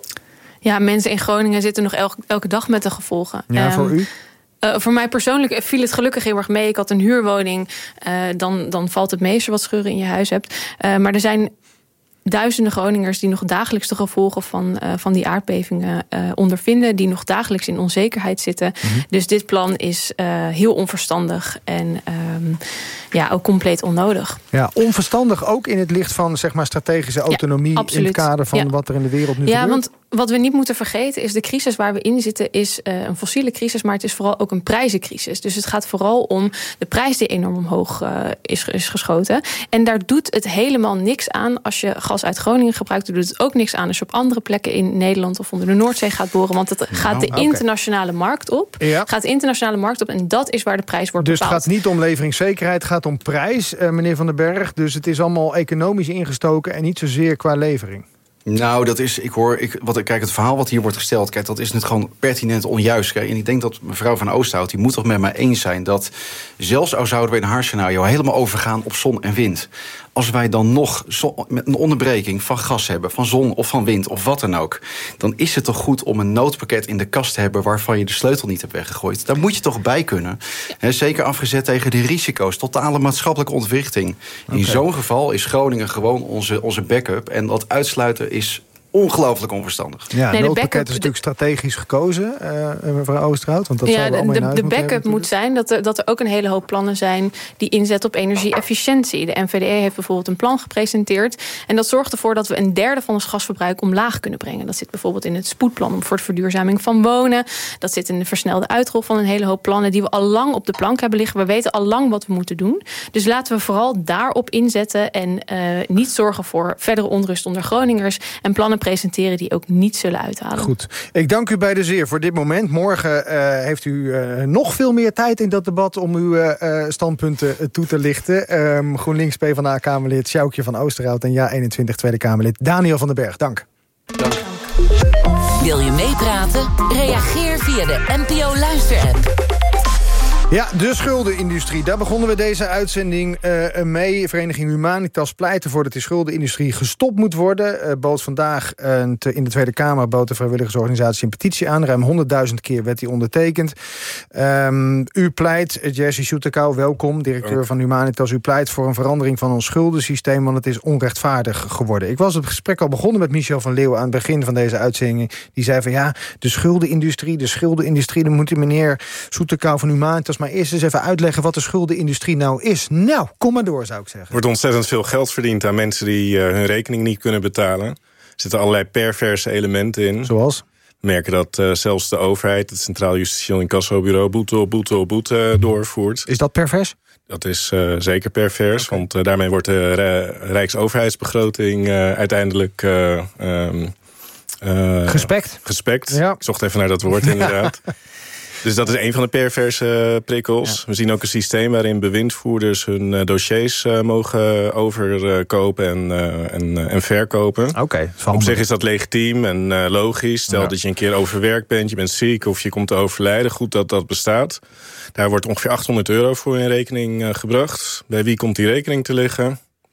Ja, mensen in Groningen zitten nog elke, elke dag met de gevolgen. Ja, um, voor u? Uh, voor mij persoonlijk viel het gelukkig heel erg mee. Ik had een huurwoning. Uh, dan, dan valt het mee als je wat scheuren in je huis hebt. Uh, maar er zijn duizenden Groningers die nog dagelijks de gevolgen van, uh, van die aardbevingen uh, ondervinden. Die nog dagelijks in onzekerheid zitten. Mm-hmm. Dus dit plan is uh, heel onverstandig. En um, ja, ook compleet onnodig. Ja, onverstandig ook in het licht van zeg maar, strategische autonomie. Ja, in het kader van ja. wat er in de wereld nu ja, gebeurt. Want wat we niet moeten vergeten is de crisis waar we in zitten is uh, een fossiele crisis, maar het is vooral ook een prijzencrisis. Dus het gaat vooral om de prijs die enorm omhoog uh, is, is geschoten. En daar doet het helemaal niks aan als je gas uit Groningen gebruikt. Er doet het ook niks aan als je op andere plekken in Nederland of onder de Noordzee gaat boren. Want het gaat nou, de okay. internationale markt op. Ja. Gaat de internationale markt op en dat is waar de prijs wordt dus bepaald. Dus het gaat niet om leveringszekerheid, het gaat om prijs, uh, meneer Van den Berg. Dus het is allemaal economisch ingestoken en niet zozeer qua levering. Nou, dat is, ik hoor, ik, wat, kijk, het verhaal wat hier wordt gesteld, kijk, dat is net gewoon pertinent onjuist. Kijk, en ik denk dat mevrouw van Oosterhout, die moet toch met mij eens zijn dat zelfs al zouden we in haar scenario helemaal overgaan op zon en wind. Als wij dan nog zo, met een onderbreking van gas hebben, van zon of van wind of wat dan ook, dan is het toch goed om een noodpakket in de kast te hebben waarvan je de sleutel niet hebt weggegooid. Daar moet je toch bij kunnen. He, zeker afgezet tegen de risico's, totale maatschappelijke ontwrichting. In okay. zo'n geval is Groningen gewoon onze, onze backup. En dat uitsluiten is ongelooflijk onverstandig. Ja, nee, noodpakket is natuurlijk strategisch gekozen, uh, mevrouw Oosterhout. Want dat ja, de, de, de backup moet zijn dat er, dat er ook een hele hoop plannen zijn die inzetten op energie-efficiëntie. De N V D E heeft bijvoorbeeld een plan gepresenteerd. En dat zorgt ervoor dat we een derde van ons gasverbruik omlaag kunnen brengen. Dat zit bijvoorbeeld in het spoedplan voor de verduurzaming van wonen. Dat zit in de versnelde uitrol van een hele hoop plannen die we al lang op de plank hebben liggen. We weten al lang wat we moeten doen. Dus laten we vooral daarop inzetten en uh, niet zorgen voor verdere onrust onder Groningers en plannen presenteren die ook niet zullen uithalen. Goed. Ik dank u beiden zeer voor dit moment. Morgen uh, heeft u uh, nog veel meer tijd in dat debat om uw uh, standpunten uh, toe te lichten. Um, GroenLinks PvdA-Kamerlid Sjoukje van Oosterhout en Ja eenentwintig Tweede Kamerlid Daniel van den Berg. Dank. Dank. Wil je meepraten? Reageer via de N P O-luister-app. Ja, de schuldenindustrie. Daar begonnen we deze uitzending uh, mee. Vereniging Humanitas pleit ervoor dat die schuldenindustrie gestopt moet worden. Uh, bood vandaag uh, te, in de Tweede Kamer bood de vrijwilligersorganisatie een petitie aan. Ruim honderdduizend keer werd die ondertekend. Um, u pleit, Jerzy Soetekau, welkom, directeur van Humanitas. U pleit voor een verandering van ons schuldensysteem, want het is onrechtvaardig geworden. Ik was het gesprek al begonnen met Michel van Leeuwen aan het begin van deze uitzending. Die zei van ja, de schuldenindustrie, de schuldenindustrie, dan moet u meneer Soetekau van Humanitas maar eerst eens even uitleggen wat de schuldenindustrie nou is. Nou, kom maar door, zou ik zeggen. Er wordt ontzettend veel geld verdiend aan mensen die uh, hun rekening niet kunnen betalen. Er zitten allerlei perverse elementen in. Zoals? We merken dat uh, zelfs de overheid, het Centraal Justitieel Incassobureau, boete op boete op boete doorvoert. Is dat pervers? Dat is uh, zeker pervers, okay. want uh, daarmee wordt de uh, Rijksoverheidsbegroting uh, uiteindelijk Uh, um, uh, gespekt. Gespekt. Ja. Ik zocht even naar dat woord, inderdaad. Dus dat is een van de perverse prikkels. Ja. We zien ook een systeem waarin bewindvoerders hun uh, dossiers uh, mogen overkopen en, uh, en, uh, en verkopen. Oké. Okay, op zich is dat legitiem en uh, logisch. Stel ja. dat je een keer overwerkt bent, je bent ziek of je komt te overlijden. Goed dat dat bestaat. Daar wordt ongeveer achthonderd euro voor in rekening uh, gebracht. Bij wie komt die rekening te liggen?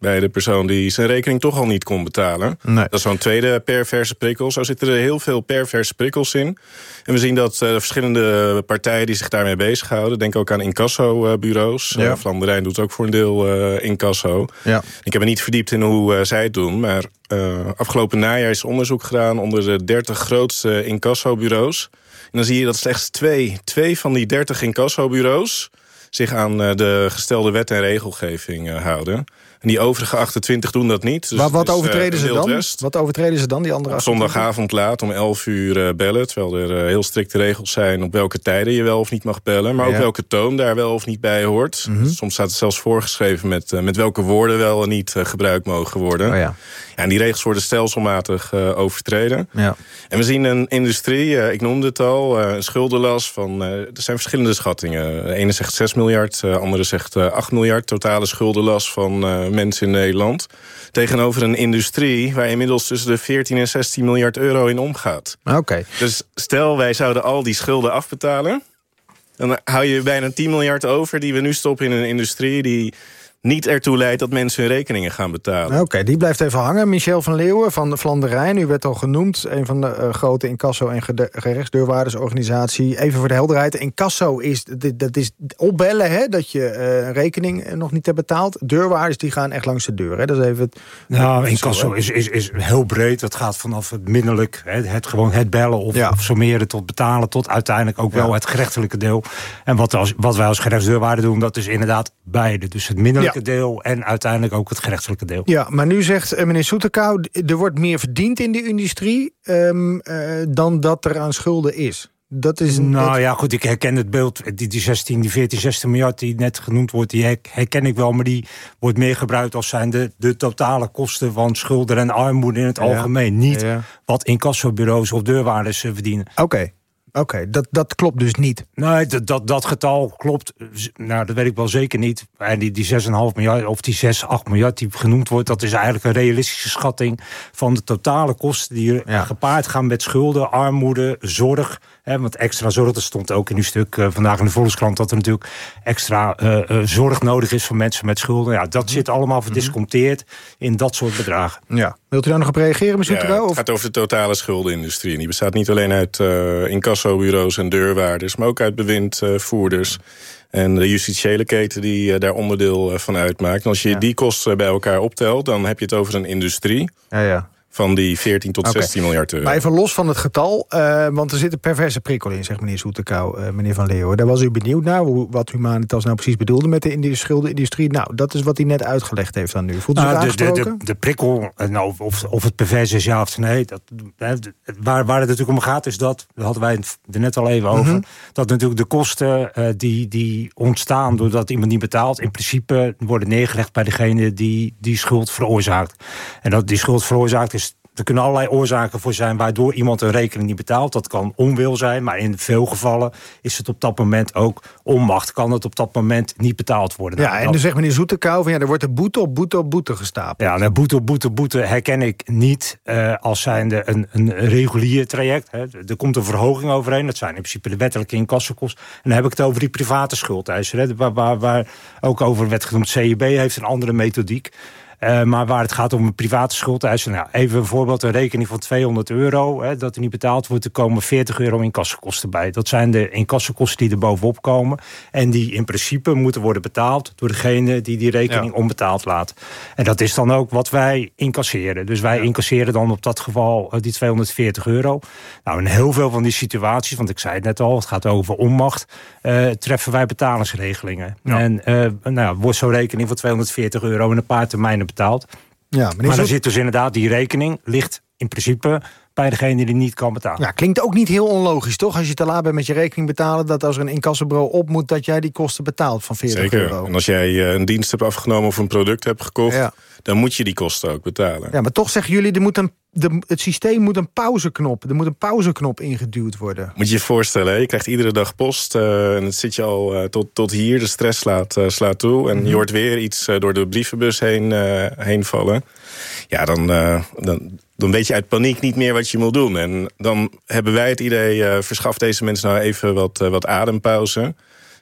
bij de persoon die zijn rekening toch al niet kon betalen. Nee. Dat is zo'n tweede perverse prikkel. Zo zitten er heel veel perverse prikkels in. En we zien dat uh, verschillende partijen die zich daarmee bezighouden. Denk ook aan incassobureaus. Ja. Uh, Vlaam de Rijn doet ook voor een deel uh, incasso. Ja. Ik heb me niet verdiept in hoe uh, zij het doen. Maar uh, afgelopen najaar is onderzoek gedaan onder de dertig grootste incassobureaus. En dan zie je dat slechts twee, twee van die dertig incassobureaus zich aan uh, de gestelde wet en regelgeving uh, houden. En die overige achtentwintig doen dat niet. Dus wat wat is, overtreden uh, ze dan? West. Wat overtreden ze dan, die andere Op achtentwintig? zondagavond laat om elf uur uh, bellen. Terwijl er uh, heel strikte regels zijn op welke tijden je wel of niet mag bellen. Maar ook Ja. welke toon daar wel of niet bij hoort. Mm-hmm. Soms staat het zelfs voorgeschreven met, uh, met welke woorden wel en niet uh, gebruikt mogen worden. Oh ja. Ja, en die regels worden stelselmatig uh, overtreden. Ja. En we zien een industrie, uh, ik noemde het al, uh, een schuldenlast van... Uh, er zijn verschillende schattingen. De ene zegt zes miljard, de andere zegt uh, acht miljard. Totale schuldenlast van uh, mensen in Nederland. Tegenover een industrie waar inmiddels tussen de veertien en zestien miljard euro in omgaat. Oké. Okay. Dus stel, wij zouden al die schulden afbetalen. Dan hou je bijna tien miljard over die we nu stoppen in een industrie die niet ertoe leidt dat mensen hun rekeningen gaan betalen. Oké, okay, die blijft even hangen. Michel van Leeuwen van Vlaam de Rijn, u werd al genoemd. Een van de uh, grote incasso- en gerechtsdeurwaardersorganisatie. Even voor de helderheid. Incasso is, dat is opbellen, hè, dat je uh, rekening nog niet hebt betaald. Deurwaarders die gaan echt langs de deur. Hè. Dat is even het, nou, incasso is, is, is heel breed. Dat gaat vanaf het middelijk, het, het gewoon het bellen of, ja. of sommeren tot betalen, tot uiteindelijk ook wel ja. het gerechtelijke deel. En wat, als, wat wij als gerechtsdeurwaarder doen, dat is inderdaad beide. Dus het middelijke ja. deel en uiteindelijk ook het gerechtelijke deel. Ja, maar nu zegt uh, meneer Soetekau, er wordt meer verdiend in de industrie um, uh, dan dat er aan schulden is. Dat is een, nou dat... ja, goed, ik herken het beeld. Die, die, zestien, die veertien, zestien miljard die net genoemd wordt, die herken ik wel. Maar die wordt meer gebruikt als zijn de, de totale kosten van schulden en armoede in het ja. algemeen. Niet ja. wat incassobureaus of deurwaarders uh, verdienen. Oké. Okay. Oké, okay, dat, dat klopt dus niet. Nee, dat, dat, dat getal klopt. Nou, dat weet ik wel zeker niet. En die, die zes komma vijf miljard of die zes, acht miljard die genoemd wordt, dat is eigenlijk een realistische schatting van de totale kosten die ja. gepaard gaan met schulden, armoede, zorg. Hè, want extra zorg, dat stond ook in uw stuk uh, vandaag in de Volkskrant, dat er natuurlijk extra uh, uh, zorg nodig is voor mensen met schulden. Ja, dat zit allemaal verdisconteerd in dat soort bedragen. Ja. Wilt u daar nog op reageren, meneer Soetero? Ja, het gaat over de totale schuldenindustrie. En die bestaat niet alleen uit uh, incassobureaus en deurwaarders, maar ook uit bewindvoerders. En de justitiële keten die uh, daar onderdeel uh, van uitmaakt. En als je ja. die kosten bij elkaar optelt, dan heb je het over een industrie. Ja, ja. Van die veertien tot okay. zestien miljard euro. Maar even los van het getal, uh, want er zit een perverse prikkel in, zegt meneer Soetekau, uh, meneer Van Leeuwen. Daar was u benieuwd naar, hoe, wat Humanitas nou precies bedoelde met de schuldenindustrie. Nou, dat is wat hij net uitgelegd heeft aan u. Voelt u zich nou, aangesproken? De, de, de prikkel, nou, of, of het pervers is ja of nee, dat, waar, waar het natuurlijk om gaat is dat, daar hadden wij het er net al even over, mm-hmm. dat natuurlijk de kosten uh, die, die ontstaan doordat iemand niet betaalt, in principe worden neergelegd bij degene die die schuld veroorzaakt. En dat die schuld veroorzaakt is. Er kunnen allerlei oorzaken voor zijn waardoor iemand een rekening niet betaalt. Dat kan onwil zijn, maar in veel gevallen is het op dat moment ook onmacht. Kan het op dat moment niet betaald worden. Ja, en dan zegt meneer Soetekau van ja, er wordt er boete op boete op boete gestapeld. Ja, nou, boete op boete op boete herken ik niet uh, als zijnde een, een regulier traject. Hè. Er komt een verhoging overheen. Dat zijn in principe de wettelijke incassokosten. En dan heb ik het over die private schuldeiser. Hè, waar, waar, waar ook over werd genoemd. C I B heeft een andere methodiek. Uh, maar waar het gaat om een private schuldeiser. Nou, even een voorbeeld, een rekening van tweehonderd euro... Hè, dat er niet betaald wordt, er komen veertig euro incassokosten bij. Dat zijn de incassokosten die er bovenop komen. En die in principe moeten worden betaald door degene die die rekening ja. onbetaald laat. En dat is dan ook wat wij incasseren. Dus wij ja. incasseren dan op dat geval uh, die tweehonderdveertig euro. Nou, in heel veel van die situaties, want ik zei het net al, het gaat over onmacht, uh, treffen wij betalingsregelingen. Ja. En uh, nou, wordt zo'n rekening van tweehonderdveertig euro in een paar termijnen betaald. Ja, maar dan Zo- zit dus inderdaad, die rekening ligt in principe bij degene die niet kan betalen. Ja, klinkt ook niet heel onlogisch, toch? Als je te laat bent met je rekening betalen, dat als er een incassobureau op moet, dat jij die kosten betaalt van veertig Zeker. euro. En als jij uh, een dienst hebt afgenomen of een product hebt gekocht, ja. dan moet je die kosten ook betalen. Ja, maar toch zeggen jullie, er moet een, de, het systeem moet een pauzeknop, er moet een pauzeknop ingeduwd worden. Moet je je voorstellen, hè? Je krijgt iedere dag post uh, en het zit je al uh, tot, tot hier, de stress slaat, uh, slaat toe en mm-hmm. je hoort weer iets uh, door de brievenbus heen, uh, heen vallen. Ja, dan, uh, dan, dan weet je uit paniek niet meer wat je moet doen. En dan hebben wij het idee, uh, verschaf deze mensen nou even wat, uh, wat adempauze.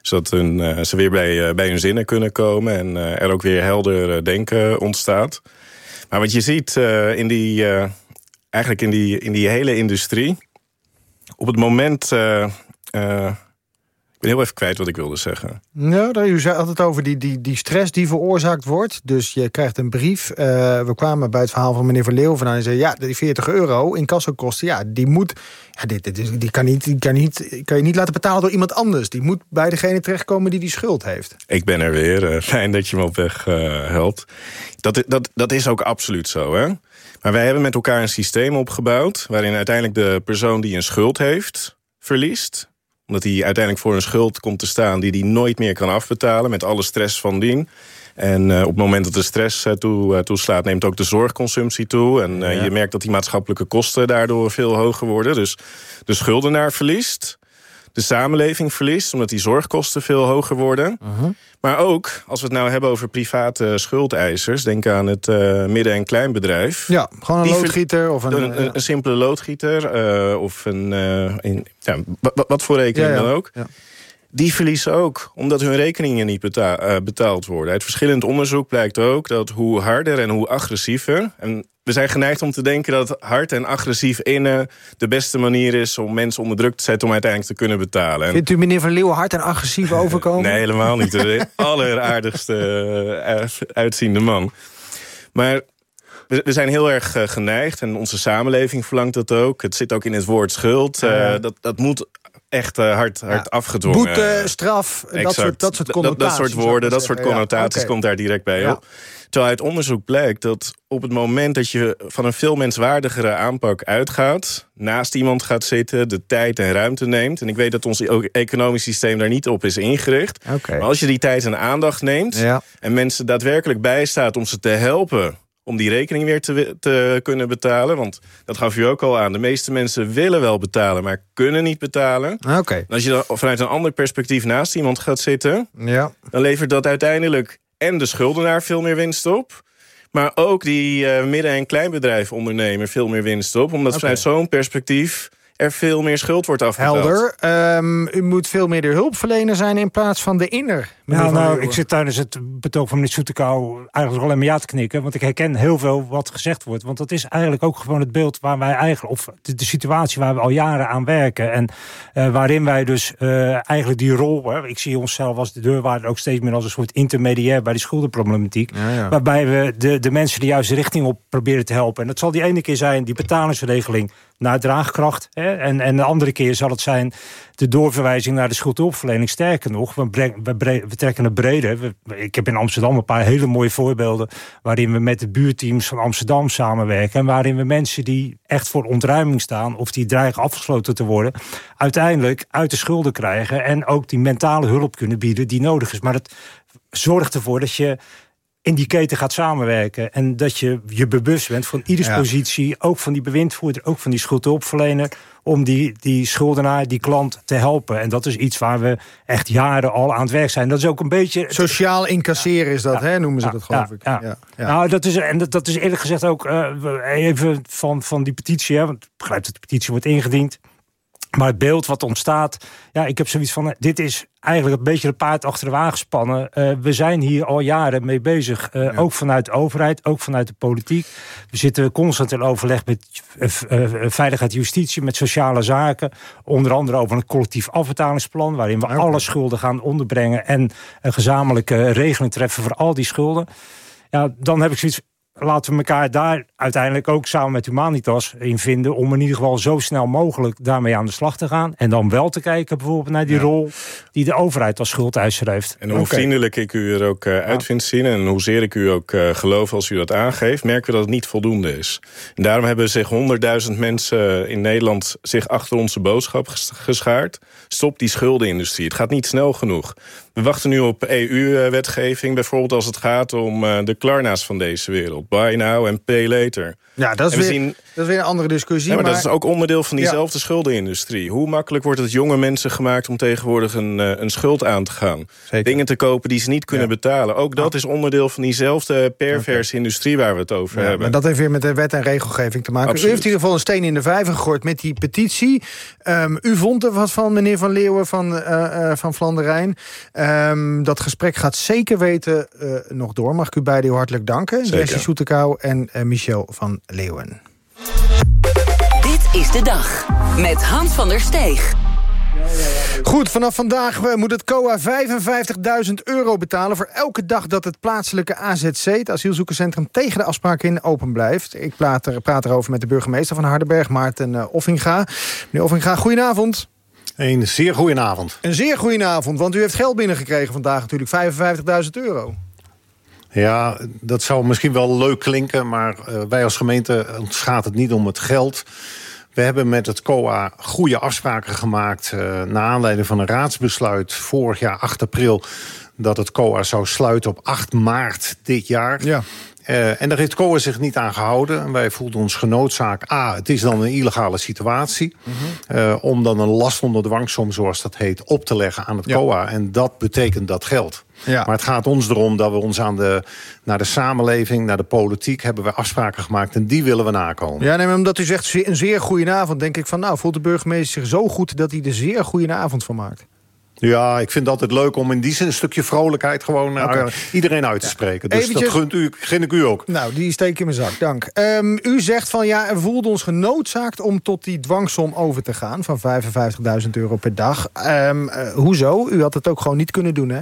Zodat hun, uh, ze weer bij, uh, bij hun zinnen kunnen komen en uh, er ook weer helder uh, denken ontstaat. Maar wat je ziet uh, in die, uh, eigenlijk in die, in die hele industrie, op het moment. Uh, uh, Ik ben heel even kwijt wat ik wilde zeggen. Ja, u zei altijd over die, die, die stress die veroorzaakt wordt. Dus je krijgt een brief. Uh, we kwamen bij het verhaal van meneer Verleeuwen vandaan en zei: ja, die veertig euro incassokosten, ja, die moet. Ja, dit, dit, die kan, niet, die kan, niet, kan je niet laten betalen door iemand anders. Die moet bij degene terechtkomen die die schuld heeft. Ik ben er weer. Uh, fijn dat je me op weg uh, helpt. Dat, dat, dat is ook absoluut zo, hè? Maar wij hebben met elkaar een systeem opgebouwd waarin uiteindelijk de persoon die een schuld heeft verliest, omdat hij uiteindelijk voor een schuld komt te staan die hij nooit meer kan afbetalen, met alle stress van dien. En uh, op het moment dat de stress uh, toe, uh, toeslaat, neemt ook de zorgconsumptie toe. En uh, ja. je merkt dat die maatschappelijke kosten daardoor veel hoger worden. Dus de schuldenaar verliest. De samenleving verliest, omdat die zorgkosten veel hoger worden. Uh-huh. Maar ook, als we het nou hebben over private schuldeisers, denk aan het uh, midden- en kleinbedrijf. Ja, gewoon een loodgieter of een... Een, een, een simpele loodgieter uh, of een... Uh, een ja, wat, wat voor rekening ja, ja. dan ook. Ja. Die verliezen ook, omdat hun rekeningen niet beta- uh, betaald worden. Uit verschillend onderzoek blijkt ook dat hoe harder en hoe agressiever, en we zijn geneigd om te denken dat hard en agressief innen de beste manier is om mensen onder druk te zetten om uiteindelijk te kunnen betalen. Vindt u meneer Van Leeuwen hard en agressief overkomen? Nee, helemaal niet. De alleraardigste uh, uitziende man. Maar we, we zijn heel erg uh, geneigd, en onze samenleving verlangt dat ook. Het zit ook in het woord schuld. Uh, ja. dat, dat moet echt uh, hard, hard ja. afgedwongen. Boete, straf, dat soort, dat soort connotaties. Dat, dat soort woorden, dat soort connotaties ja, okay. komt daar direct bij ja. op. Terwijl uit onderzoek blijkt dat op het moment dat je van een veel menswaardigere aanpak uitgaat, naast iemand gaat zitten, de tijd en ruimte neemt. En ik weet dat ons economisch systeem daar niet op is ingericht. Okay. Maar als je die tijd en aandacht neemt ja. en mensen daadwerkelijk bijstaat om ze te helpen om die rekening weer te, te kunnen betalen. Want dat gaf u ook al aan. De meeste mensen willen wel betalen, maar kunnen niet betalen. Okay. Als je dan vanuit een ander perspectief naast iemand gaat zitten, ja. dan levert dat uiteindelijk en de schuldenaar veel meer winst op, maar ook die uh, midden- en kleinbedrijfondernemer veel meer winst op. Omdat okay. vanuit zo'n perspectief er veel meer schuld wordt afbetaald. Helder. Um, u moet veel meer de hulpverlener zijn in plaats van de inner. Nou, nou, ik zit tijdens het betoog van meneer Soetekau eigenlijk alleen maar ja te knikken. Want ik herken heel veel wat gezegd wordt. Want dat is eigenlijk ook gewoon het beeld waar wij eigenlijk, of de, de situatie waar we al jaren aan werken. En uh, waarin wij dus uh, eigenlijk die rol, hè, ik zie onszelf als de deurwaarder ook steeds meer als een soort intermediair bij die schuldenproblematiek. Ja, ja. Waarbij we de, de mensen de juiste richting op proberen te helpen. En dat zal die ene keer zijn, die betalingsregeling naar draagkracht. Hè, en, en de andere keer zal het zijn de doorverwijzing naar de schuldhulpverlening. Sterker nog, we, bre- we, bre- we trekken het breder. We, ik heb in Amsterdam een paar hele mooie voorbeelden waarin we met de buurteams van Amsterdam samenwerken. En waarin we mensen die echt voor ontruiming staan of die dreigen afgesloten te worden, uiteindelijk uit de schulden krijgen en ook die mentale hulp kunnen bieden die nodig is. Maar het zorgt ervoor dat je in die keten gaat samenwerken. En dat je je bewust bent van ieders ja. positie, ook van die bewindvoerder, ook van die schuldhulpverlener, om die, die schuldenaar, die klant te helpen. En dat is iets waar we echt jaren al aan het werk zijn. Dat is ook een beetje sociaal incasseren is dat, ja. hè, noemen ze ja. dat, geloof ja. ik. Ja. Ja. Ja. Nou, dat is, en dat, dat is eerlijk gezegd ook uh, even van, van die petitie, hè, want ik begrijp dat de petitie wordt ingediend. Maar het beeld wat ontstaat, ja, ik heb zoiets van, dit is eigenlijk een beetje de paard achter de wagen spannen. Uh, we zijn hier al jaren mee bezig. Uh, ja. Ook vanuit de overheid, ook vanuit de politiek. We zitten constant in overleg met uh, uh, veiligheid en justitie, met sociale zaken. Onder andere over een collectief afbetalingsplan, waarin we okay. alle schulden gaan onderbrengen en een gezamenlijke regeling treffen voor al die schulden. Ja, dan heb ik zoiets, laten we elkaar daar uiteindelijk ook samen met Humanitas in vinden, om in ieder geval zo snel mogelijk daarmee aan de slag te gaan. En dan wel te kijken bijvoorbeeld naar die ja. rol die de overheid als schuldeiser heeft. En hoe okay. vriendelijk ik u er ook uh, uit ja. vind zien en hoezeer ik u ook uh, geloof als u dat aangeeft, merken we dat het niet voldoende is. En daarom hebben zich honderdduizend mensen in Nederland zich achter onze boodschap geschaard. Stop die schuldenindustrie. Het gaat niet snel genoeg. We wachten nu op E U-wetgeving, bijvoorbeeld als het gaat om uh, de Klarna's van deze wereld. Buy now en pay later. beter. Ja, dat is, weer, zien, dat is weer een andere discussie. Ja, maar, maar dat is ook onderdeel van diezelfde ja. schuldenindustrie. Hoe makkelijk wordt het jonge mensen gemaakt om tegenwoordig een, uh, een schuld aan te gaan? Zeker. Dingen te kopen die ze niet kunnen ja. betalen. Ook dat is onderdeel van diezelfde perverse okay. industrie waar we het over ja, hebben. Maar dat heeft weer met de wet en regelgeving te maken. Absoluut. U heeft in ieder geval een steen in de vijver gegooid met die petitie. Um, u vond er wat van, meneer Van Leeuwen van, uh, uh, van Vlaanderen. Um, dat gesprek gaat zeker weten uh, nog door. Mag ik u beiden heel hartelijk danken. Jessie Soetekau en uh, Michel van Leeuwen. Dit is de dag met Hans van der Steeg. Goed, vanaf vandaag moet het C O A vijfenvijftigduizend euro betalen... voor elke dag dat het plaatselijke A Z C, het asielzoekerscentrum... tegen de afspraken in open blijft. Ik praat, er, praat erover met de burgemeester van Hardenberg, Maarten uh, Offinga. Meneer Offinga, goedenavond. Een zeer goedenavond. Een zeer goedenavond, want u heeft geld binnengekregen vandaag natuurlijk, vijfenvijftigduizend euro. Ja, dat zou misschien wel leuk klinken, maar uh, wij als gemeente ontschaadt het niet om het geld. We hebben met het C O A goede afspraken gemaakt... Uh, naar aanleiding van een raadsbesluit vorig jaar acht april... dat het C O A zou sluiten op acht maart dit jaar. Ja. Uh, en daar heeft C O A zich niet aan gehouden. En wij voelden ons genoodzaakt... A, het is dan een illegale situatie... Mm-hmm. uh, om dan een last onder dwangsom, zoals dat heet... op te leggen aan het ja. C O A. En dat betekent dat geld. Ja. Maar het gaat ons erom dat we ons aan de, naar de samenleving... naar de politiek hebben we afspraken gemaakt... en die willen we nakomen. Ja, nee, maar omdat u zegt een zeer goede avond... denk ik van, nou, voelt de burgemeester zich zo goed... dat hij er zeer goede avond van maakt? Ja, ik vind het altijd leuk om in die zin een stukje vrolijkheid... gewoon okay. uh, iedereen uit te spreken. Ja. Dus Eventjes, dat gunt u, gun ik u ook. Nou, die steek in mijn zak, dank. Um, u zegt van, ja, we voelden ons genoodzaakt... om tot die dwangsom over te gaan... van vijfenvijftigduizend euro per dag. Um, uh, hoezo? U had het ook gewoon niet kunnen doen, hè?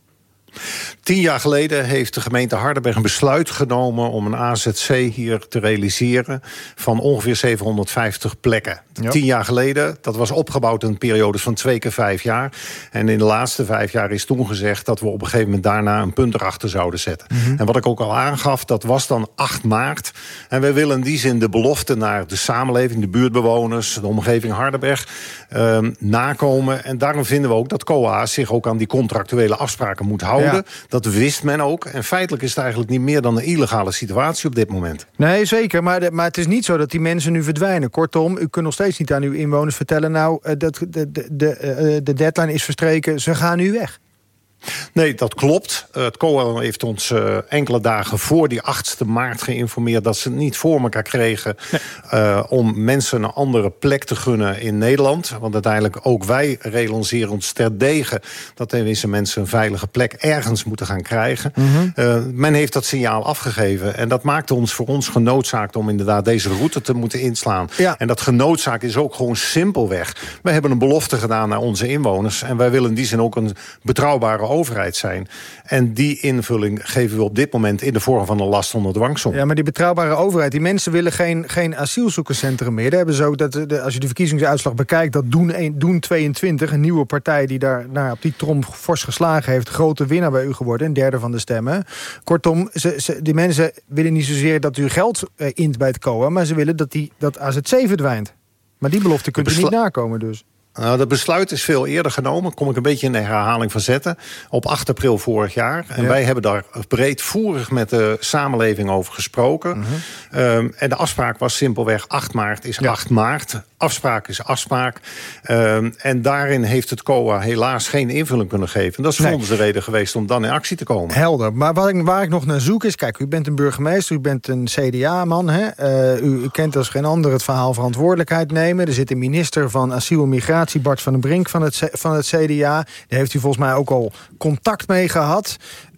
Tien jaar geleden heeft de gemeente Hardenberg een besluit genomen... om een A Z C hier te realiseren van ongeveer zevenhonderdvijftig plekken. Ja. Tien jaar geleden, dat was opgebouwd in een periode van twee keer vijf jaar. En in de laatste vijf jaar is toen gezegd... dat we op een gegeven moment daarna een punt erachter zouden zetten. Mm-hmm. En wat ik ook al aangaf, dat was dan acht maart. En wij willen in die zin de belofte naar de samenleving... de buurtbewoners, de omgeving Hardenberg, uh, nakomen. En daarom vinden we ook dat C O A zich ook aan die contractuele afspraken moet houden. Ja. Dat wist men ook. En feitelijk is het eigenlijk niet meer dan een illegale situatie op dit moment. Nee, zeker. Maar, de, maar het is niet zo dat die mensen nu verdwijnen. Kortom, u kunt nog steeds niet aan uw inwoners vertellen... nou, uh, dat de, de, de, de deadline is verstreken, ze gaan nu weg. Nee, dat klopt. Het C O A heeft ons uh, enkele dagen voor die achtste maart geïnformeerd... dat ze het niet voor elkaar kregen nee. uh, om mensen een andere plek te gunnen in Nederland. Want uiteindelijk ook wij realiseren ons terdege... dat deze mensen een veilige plek ergens moeten gaan krijgen. Mm-hmm. Uh, men heeft dat signaal afgegeven. En dat maakte ons voor ons genoodzaakt om inderdaad deze route te moeten inslaan. Ja. En dat genoodzaakt is ook gewoon simpelweg. We hebben een belofte gedaan naar onze inwoners... en wij willen in die zin ook een betrouwbare overheid zijn. En die invulling geven we op dit moment in de vorm van een last onder dwangsom. Ja, maar die betrouwbare overheid, die mensen willen geen, geen asielzoekerscentrum meer. Daar hebben ze ook dat de, als je de verkiezingsuitslag bekijkt, dat Doen, Doen tweeëntwintig, een nieuwe partij die daar nou, op die trom fors geslagen heeft, grote winnaar bij u geworden, een derde van de stemmen. Kortom, ze, ze, die mensen willen niet zozeer dat u geld uh, int bij het C O A, maar ze willen dat, die, dat A Z C verdwijnt. Maar die belofte kunt u niet nakomen dus. Nou, dat besluit is veel eerder genomen. Kom ik een beetje in de herhaling van zetten. Op acht april vorig jaar. En ja. wij hebben daar breedvoerig met de samenleving over gesproken. Uh-huh. Um, en de afspraak was simpelweg acht maart is ja. acht maart. Afspraak is afspraak. Um, en daarin heeft het C O A helaas geen invulling kunnen geven. Dat is voor nee. ons de reden geweest om dan in actie te komen. Helder. Maar waar ik, waar ik nog naar zoek is... Kijk, u bent een burgemeester, u bent een C D A-man. Hè? Uh, u, u kent als geen ander het verhaal verantwoordelijkheid nemen. Er zit een minister van Asiel en Migratie, Bart van den Brink van het, van het C D A. Daar heeft u volgens mij ook al contact mee gehad.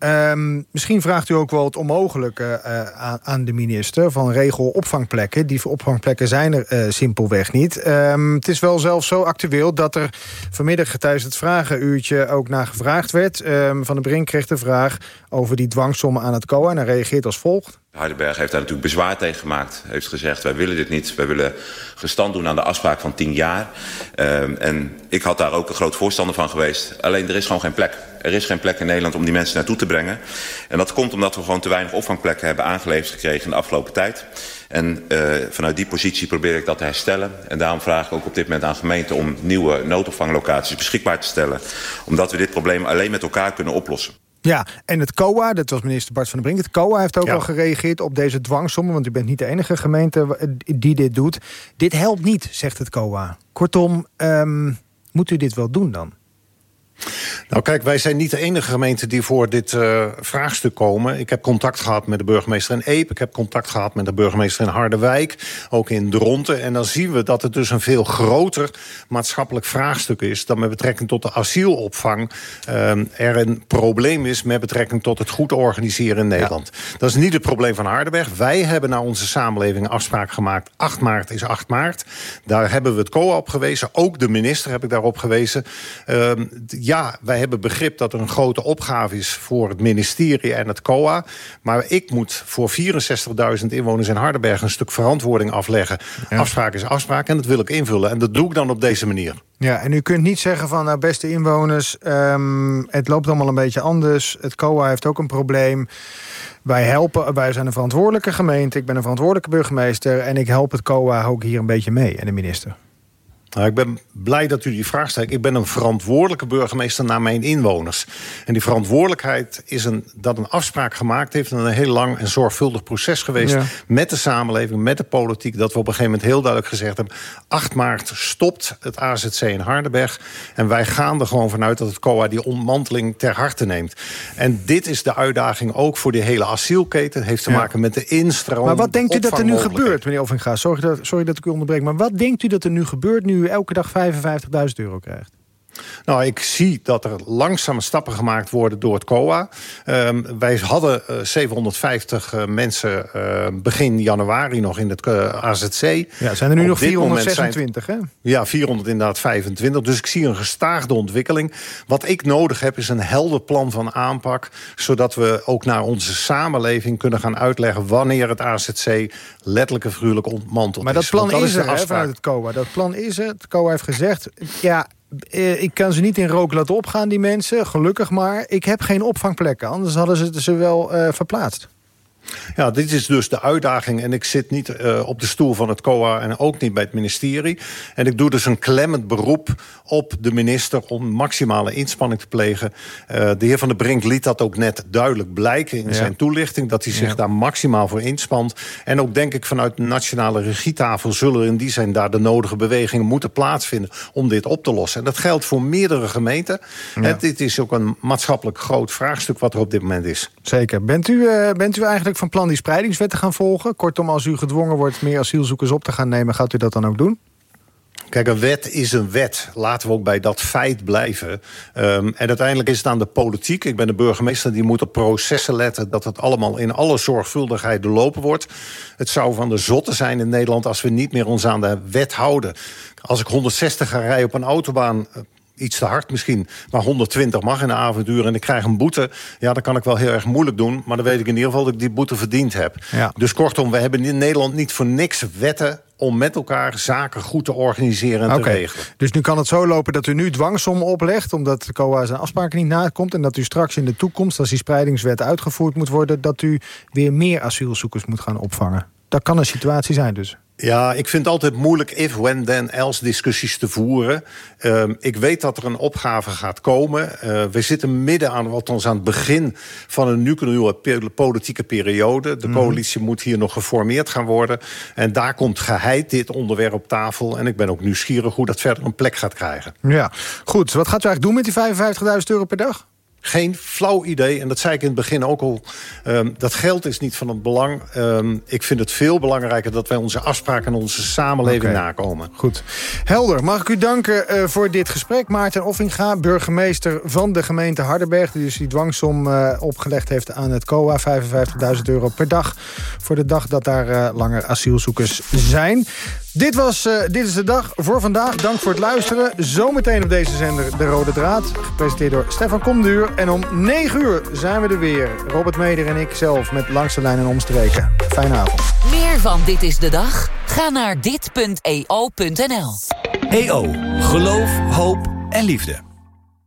Um, misschien vraagt u ook wel het onmogelijke uh, aan, aan de minister... van regel opvangplekken. Die opvangplekken zijn er uh, simpelweg niet. Um, het is wel zelfs zo actueel dat er vanmiddag tijdens het vragenuurtje ook naar gevraagd werd. Um, van den Brink kreeg de vraag over die dwangsommen aan het C O A. En hij reageert als volgt. Hardenberg heeft daar natuurlijk bezwaar tegen gemaakt. Heeft gezegd, wij willen dit niet. Wij willen gestand doen aan de afspraak van tien jaar. Um, en ik had daar ook een groot voorstander van geweest. Alleen er is gewoon geen plek. Er is geen plek in Nederland om die mensen naartoe te brengen. En dat komt omdat we gewoon te weinig opvangplekken hebben aangeleverd gekregen in de afgelopen tijd. En uh, vanuit die positie probeer ik dat te herstellen. En daarom vraag ik ook op dit moment aan gemeenten om nieuwe noodopvanglocaties beschikbaar te stellen. Omdat we dit probleem alleen met elkaar kunnen oplossen. Ja, en het C O A, dat was minister Bart van der Brink... het C O A heeft ook Ja. al gereageerd op deze dwangsommen... want u bent niet de enige gemeente die dit doet. Dit helpt niet, zegt het C O A. Kortom, um, moet u dit wel doen dan? Nou kijk, wij zijn niet de enige gemeente die voor dit uh, vraagstuk komen. Ik heb contact gehad met de burgemeester in Epe. Ik heb contact gehad met de burgemeester in Harderwijk. Ook in Dronten. En dan zien we dat het dus een veel groter maatschappelijk vraagstuk is... dan met betrekking tot de asielopvang uh, er een probleem is... met betrekking tot het goed organiseren in Nederland. Ja. Dat is niet het probleem van Hardenberg. Wij hebben naar onze samenleving een afspraak gemaakt. acht maart is acht maart. Daar hebben we het C O A op gewezen. Ook de minister heb ik daarop gewezen. Uh, Ja, wij hebben begrip dat er een grote opgave is... voor het ministerie en het C O A. Maar ik moet voor vierenzestigduizend inwoners in Hardenberg... een stuk verantwoording afleggen. Ja. Afspraak is afspraak en dat wil ik invullen. En dat doe ik dan op deze manier. Ja, en u kunt niet zeggen van, nou, beste inwoners... Um, het loopt allemaal een beetje anders. Het C O A heeft ook een probleem. Wij helpen, wij zijn een verantwoordelijke gemeente. Ik ben een verantwoordelijke burgemeester... en ik help het C O A ook hier een beetje mee en de minister. Nou, ik ben blij dat u die vraag stelt. Ik ben een verantwoordelijke burgemeester naar mijn inwoners. En die verantwoordelijkheid is een, dat een afspraak gemaakt heeft... en een heel lang en zorgvuldig proces geweest... Ja. met de samenleving, met de politiek... dat we op een gegeven moment heel duidelijk gezegd hebben... acht maart stopt het A Z C in Hardenberg... en wij gaan er gewoon vanuit dat het C O A die ontmanteling ter harte neemt. En dit is de uitdaging ook voor die hele asielketen. Het heeft te ja. maken met de instroom. Maar wat denkt u dat er nu gebeurt, meneer Offinga? Sorry dat, sorry dat ik u onderbreek, maar wat denkt u dat er nu gebeurt... nu u elke dag vijfenvijftigduizend euro krijgt? Nou, ik zie dat er langzame stappen gemaakt worden door het C O A. Um, wij hadden uh, zevenhonderdvijftig uh, mensen uh, begin januari nog in het uh, A Z C. Ja, zijn er nu Op nog vierhonderdzesentwintig, zijn, hè? Ja, vierhonderd inderdaad vijfentwintig. Dus ik zie een gestaagde ontwikkeling. Wat ik nodig heb is een helder plan van aanpak... zodat we ook naar onze samenleving kunnen gaan uitleggen... wanneer het A Z C letterlijk en figuurlijk ontmanteld maar dat is. plan dat is, is er, hè, vanuit het C O A. Dat plan is er. Het C O A heeft gezegd... ja. Ik kan ze niet in rook laten opgaan, die mensen. Gelukkig maar. Ik heb geen opvangplekken. Anders hadden ze ze wel uh, verplaatst. Ja, dit is dus de uitdaging. En ik zit niet uh, op de stoel van het C O A en ook niet bij het ministerie. En ik doe dus een klemmend beroep op de minister... om maximale inspanning te plegen. Uh, de heer Van der Brink liet dat ook net duidelijk blijken in ja. zijn toelichting... dat hij zich ja. daar maximaal voor inspant. En ook denk ik vanuit de nationale regietafel... zullen in die zijn daar de nodige bewegingen moeten plaatsvinden... om dit op te lossen. En dat geldt voor meerdere gemeenten. Ja. En dit is ook een maatschappelijk groot vraagstuk wat er op dit moment is. Zeker. Bent u, uh, bent u eigenlijk van plan die spreidingswet te gaan volgen? Kortom, als u gedwongen wordt meer asielzoekers op te gaan nemen... gaat u dat dan ook doen? Kijk, een wet is een wet. Laten we ook bij dat feit blijven. Um, en uiteindelijk is het aan de politiek. Ik ben de burgemeester, die moet op processen letten... dat het allemaal in alle zorgvuldigheid doorlopen wordt. Het zou van de zotte zijn in Nederland... als we niet meer ons aan de wet houden. Als ik honderdzestig ga rijden op een autobaan... iets te hard misschien, maar honderdtwintig mag in de avonduur... en ik krijg een boete, ja, dan kan ik wel heel erg moeilijk doen... maar dan weet ik in ieder geval dat ik die boete verdiend heb. Ja. Dus kortom, we hebben in Nederland niet voor niks wetten... om met elkaar zaken goed te organiseren en okay. te regelen. Dus nu kan het zo lopen dat u nu dwangsommen oplegt... omdat de C O A zijn afspraken niet nakomt... en dat u straks in de toekomst, als die spreidingswet uitgevoerd moet worden... dat u weer meer asielzoekers moet gaan opvangen. Dat kan een situatie zijn dus. Ja, ik vind het altijd moeilijk if, when, then, else discussies te voeren. Uh, ik weet dat er een opgave gaat komen. Uh, we zitten midden aan, althans aan het begin van een nieuwe politieke periode. De coalitie mm-hmm. moet hier nog geformeerd gaan worden. En daar komt geheid dit onderwerp op tafel. En ik ben ook nieuwsgierig hoe dat verder een plek gaat krijgen. Ja, goed. Wat gaat u eigenlijk doen met die vijfenvijftigduizend euro per dag? Geen flauw idee, en dat zei ik in het begin ook al... Um, dat geld is niet van het belang. Um, ik vind het veel belangrijker dat wij onze afspraken... en onze samenleving okay. nakomen. Goed. Helder. Mag ik u danken uh, voor dit gesprek. Maarten Offinga, burgemeester van de gemeente Hardenberg... die dus die dwangsom uh, opgelegd heeft aan het C O A. vijfenvijftigduizend euro per dag. Voor de dag dat daar uh, langer asielzoekers zijn. Dit, was, uh, dit is de dag voor vandaag. Dank voor het luisteren. Zometeen op deze zender De Rode Draad. Gepresenteerd door Stefan Komduur. En om negen uur zijn we er weer. Robert Meder en ik zelf met Langs de Lijn en Omstreken. Fijne avond. Meer van Dit is de Dag? Ga naar dit punt e o punt n l. E O. Geloof, hoop en liefde.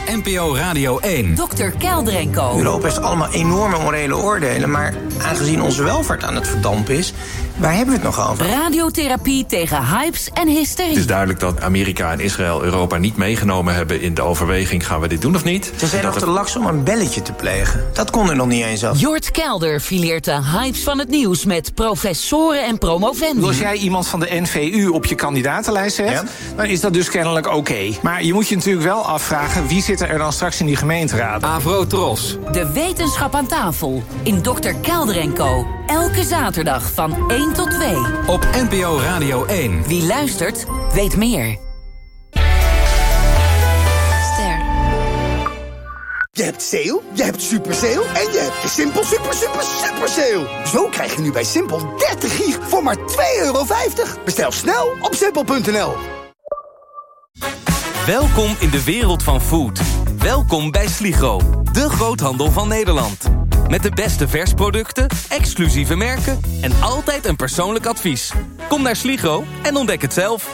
N P O Radio één. dokter Kelder en Co. Europa heeft allemaal enorme morele oordelen, maar aangezien onze welvaart aan het verdampen is, waar hebben we het nog over? Radiotherapie tegen hypes en hysterie. Het is duidelijk dat Amerika en Israël Europa niet meegenomen hebben in de overweging, gaan we dit doen of niet? Ze zijn nog te laks om een belletje te plegen. Dat kon er nog niet eens af. Jort Kelder fileert de hypes van het nieuws met professoren en promovendi. Als jij iemand van de N V U op je kandidatenlijst hebt, ja, dan is dat dus kennelijk oké. Okay. Maar je moet je natuurlijk wel afvragen, wie zit er dan straks in die gemeenteraad? Avrotros. De wetenschap aan tafel in dokter Kelder en Co. Elke zaterdag van één tot twee. Op N P O Radio één. Wie luistert, weet meer. Ster. Je hebt sale, je hebt super sale en je hebt de Simpel super super super sale. Zo krijg je nu bij Simpel dertig gig voor maar twee euro vijftig. Bestel snel op simpel punt n l. Welkom in de wereld van food. Welkom bij Sligro, de groothandel van Nederland. Met de beste versproducten, exclusieve merken en altijd een persoonlijk advies. Kom naar Sligro en ontdek het zelf.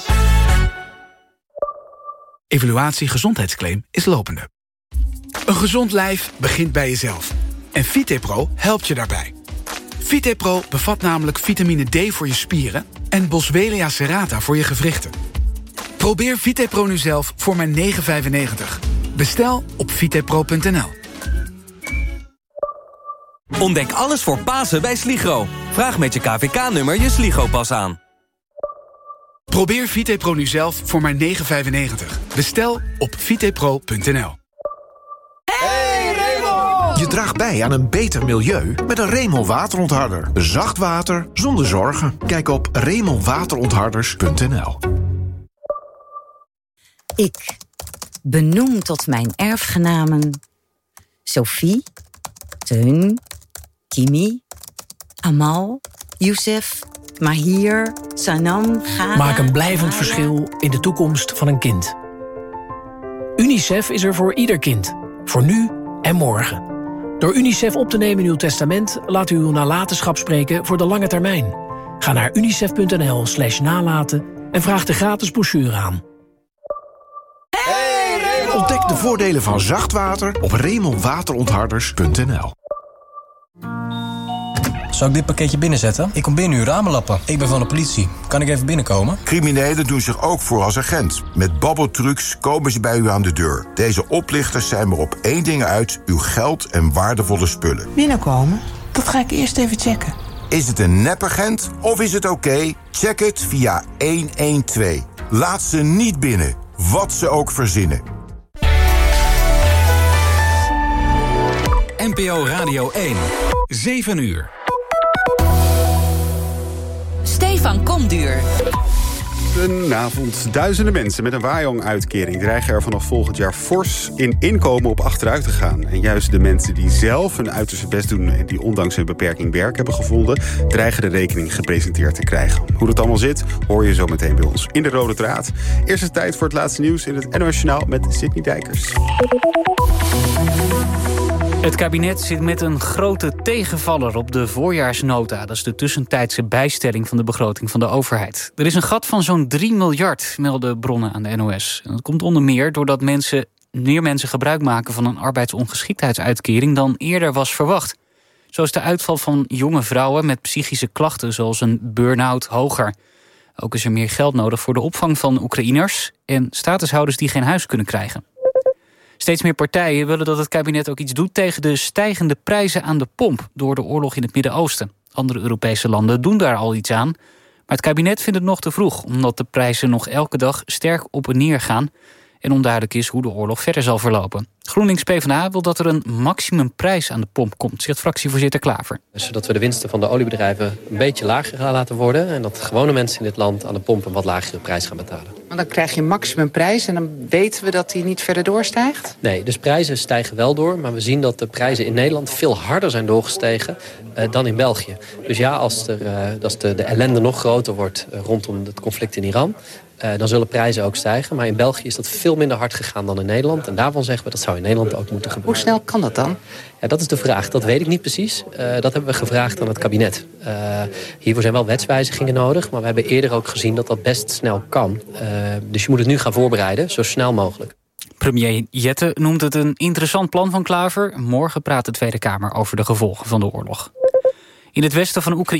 Evaluatie gezondheidsclaim is lopende. Een gezond lijf begint bij jezelf. En VitePro helpt je daarbij. VitePro bevat namelijk vitamine D voor je spieren en Boswellia serrata voor je gewrichten. Probeer VitePro nu zelf voor maar negen vijfennegentig. Bestel op vitepro punt n l. Ontdek alles voor Pasen bij Sligro. Vraag met je K V K-nummer je Sligro-pas aan. Probeer VitePro nu zelf voor maar negen vijfennegentig. Bestel op vitepro punt n l. Hey Remol! Je draagt bij aan een beter milieu met een Remol waterontharder. Zacht water zonder zorgen. Kijk op remol waterontharders punt n l. Ik benoem tot mijn erfgenamen Sophie, Teun, Kimi, Amal, Youssef, Mahir, Sanam, Gada... Maak een blijvend verschil in de toekomst van een kind. UNICEF is er voor ieder kind. Voor nu en morgen. Door UNICEF op te nemen in uw testament laat u uw nalatenschap spreken voor de lange termijn. Ga naar unicef punt n l slash nalaten en vraag de gratis brochure aan. Ontdek de voordelen van zacht water op remol waterontharders punt n l. Zou ik dit pakketje binnenzetten? Ik kom binnen uw ramen lappen. Ik ben van de politie. Kan ik even binnenkomen? Criminelen doen zich ook voor als agent. Met babbeltrucs komen ze bij u aan de deur. Deze oplichters zijn maar op één ding uit: uw geld en waardevolle spullen. Binnenkomen? Dat ga ik eerst even checken. Is het een nepagent of is het oké? Okay? Check het via honderdtwaalf. Laat ze niet binnen, wat ze ook verzinnen. N P O Radio één. zeven uur. Stefan Komduur. Goedenavond. Duizenden mensen met een Wajong-uitkering dreigen er vanaf volgend jaar fors in inkomen op achteruit te gaan. En juist de mensen die zelf hun uiterste best doen en die ondanks hun beperking werk hebben gevonden, dreigen de rekening gepresenteerd te krijgen. Hoe dat allemaal zit, hoor je zo meteen bij ons in de Rode Draad. Eerst is het tijd voor het laatste nieuws in het N O S Journaal met Sidney Dijkers. Het kabinet zit met een grote tegenvaller op de voorjaarsnota. Dat is de tussentijdse bijstelling van de begroting van de overheid. Er is een gat van zo'n drie miljard, melden bronnen aan de N O S. En dat komt onder meer doordat mensen, meer mensen gebruik maken van een arbeidsongeschiktheidsuitkering dan eerder was verwacht. Zo is de uitval van jonge vrouwen met psychische klachten zoals een burn-out hoger. Ook is er meer geld nodig voor de opvang van Oekraïners en statushouders die geen huis kunnen krijgen. Steeds meer partijen willen dat het kabinet ook iets doet tegen de stijgende prijzen aan de pomp door de oorlog in het Midden-Oosten. Andere Europese landen doen daar al iets aan. Maar het kabinet vindt het nog te vroeg, omdat de prijzen nog elke dag sterk op en neer gaan en onduidelijk is hoe de oorlog verder zal verlopen. GroenLinks PvdA wil dat er een maximumprijs aan de pomp komt, zegt fractievoorzitter Klaver. Zodat we de winsten van de oliebedrijven een beetje lager gaan laten worden en dat gewone mensen in dit land aan de pomp een wat lagere prijs gaan betalen. Maar dan krijg je een maximumprijs en dan weten we dat die niet verder doorstijgt? Nee, dus prijzen stijgen wel door, maar we zien dat de prijzen in Nederland veel harder zijn doorgestegen uh, dan in België. Dus ja, als, er, uh, als de, de ellende nog groter wordt uh, rondom het conflict in Iran, Uh, dan zullen prijzen ook stijgen. Maar in België is dat veel minder hard gegaan dan in Nederland. En daarvan zeggen we dat zou in Nederland ook moeten gebeuren. Hoe snel kan dat dan? Ja, dat is de vraag. Dat weet ik niet precies. Uh, dat hebben we gevraagd aan het kabinet. Uh, hiervoor zijn wel wetswijzigingen nodig. Maar we hebben eerder ook gezien dat dat best snel kan. Uh, dus je moet het nu gaan voorbereiden, zo snel mogelijk. Premier Jette noemt het een interessant plan van Klaver. Morgen praat de Tweede Kamer over de gevolgen van de oorlog. In het westen van Oekraïne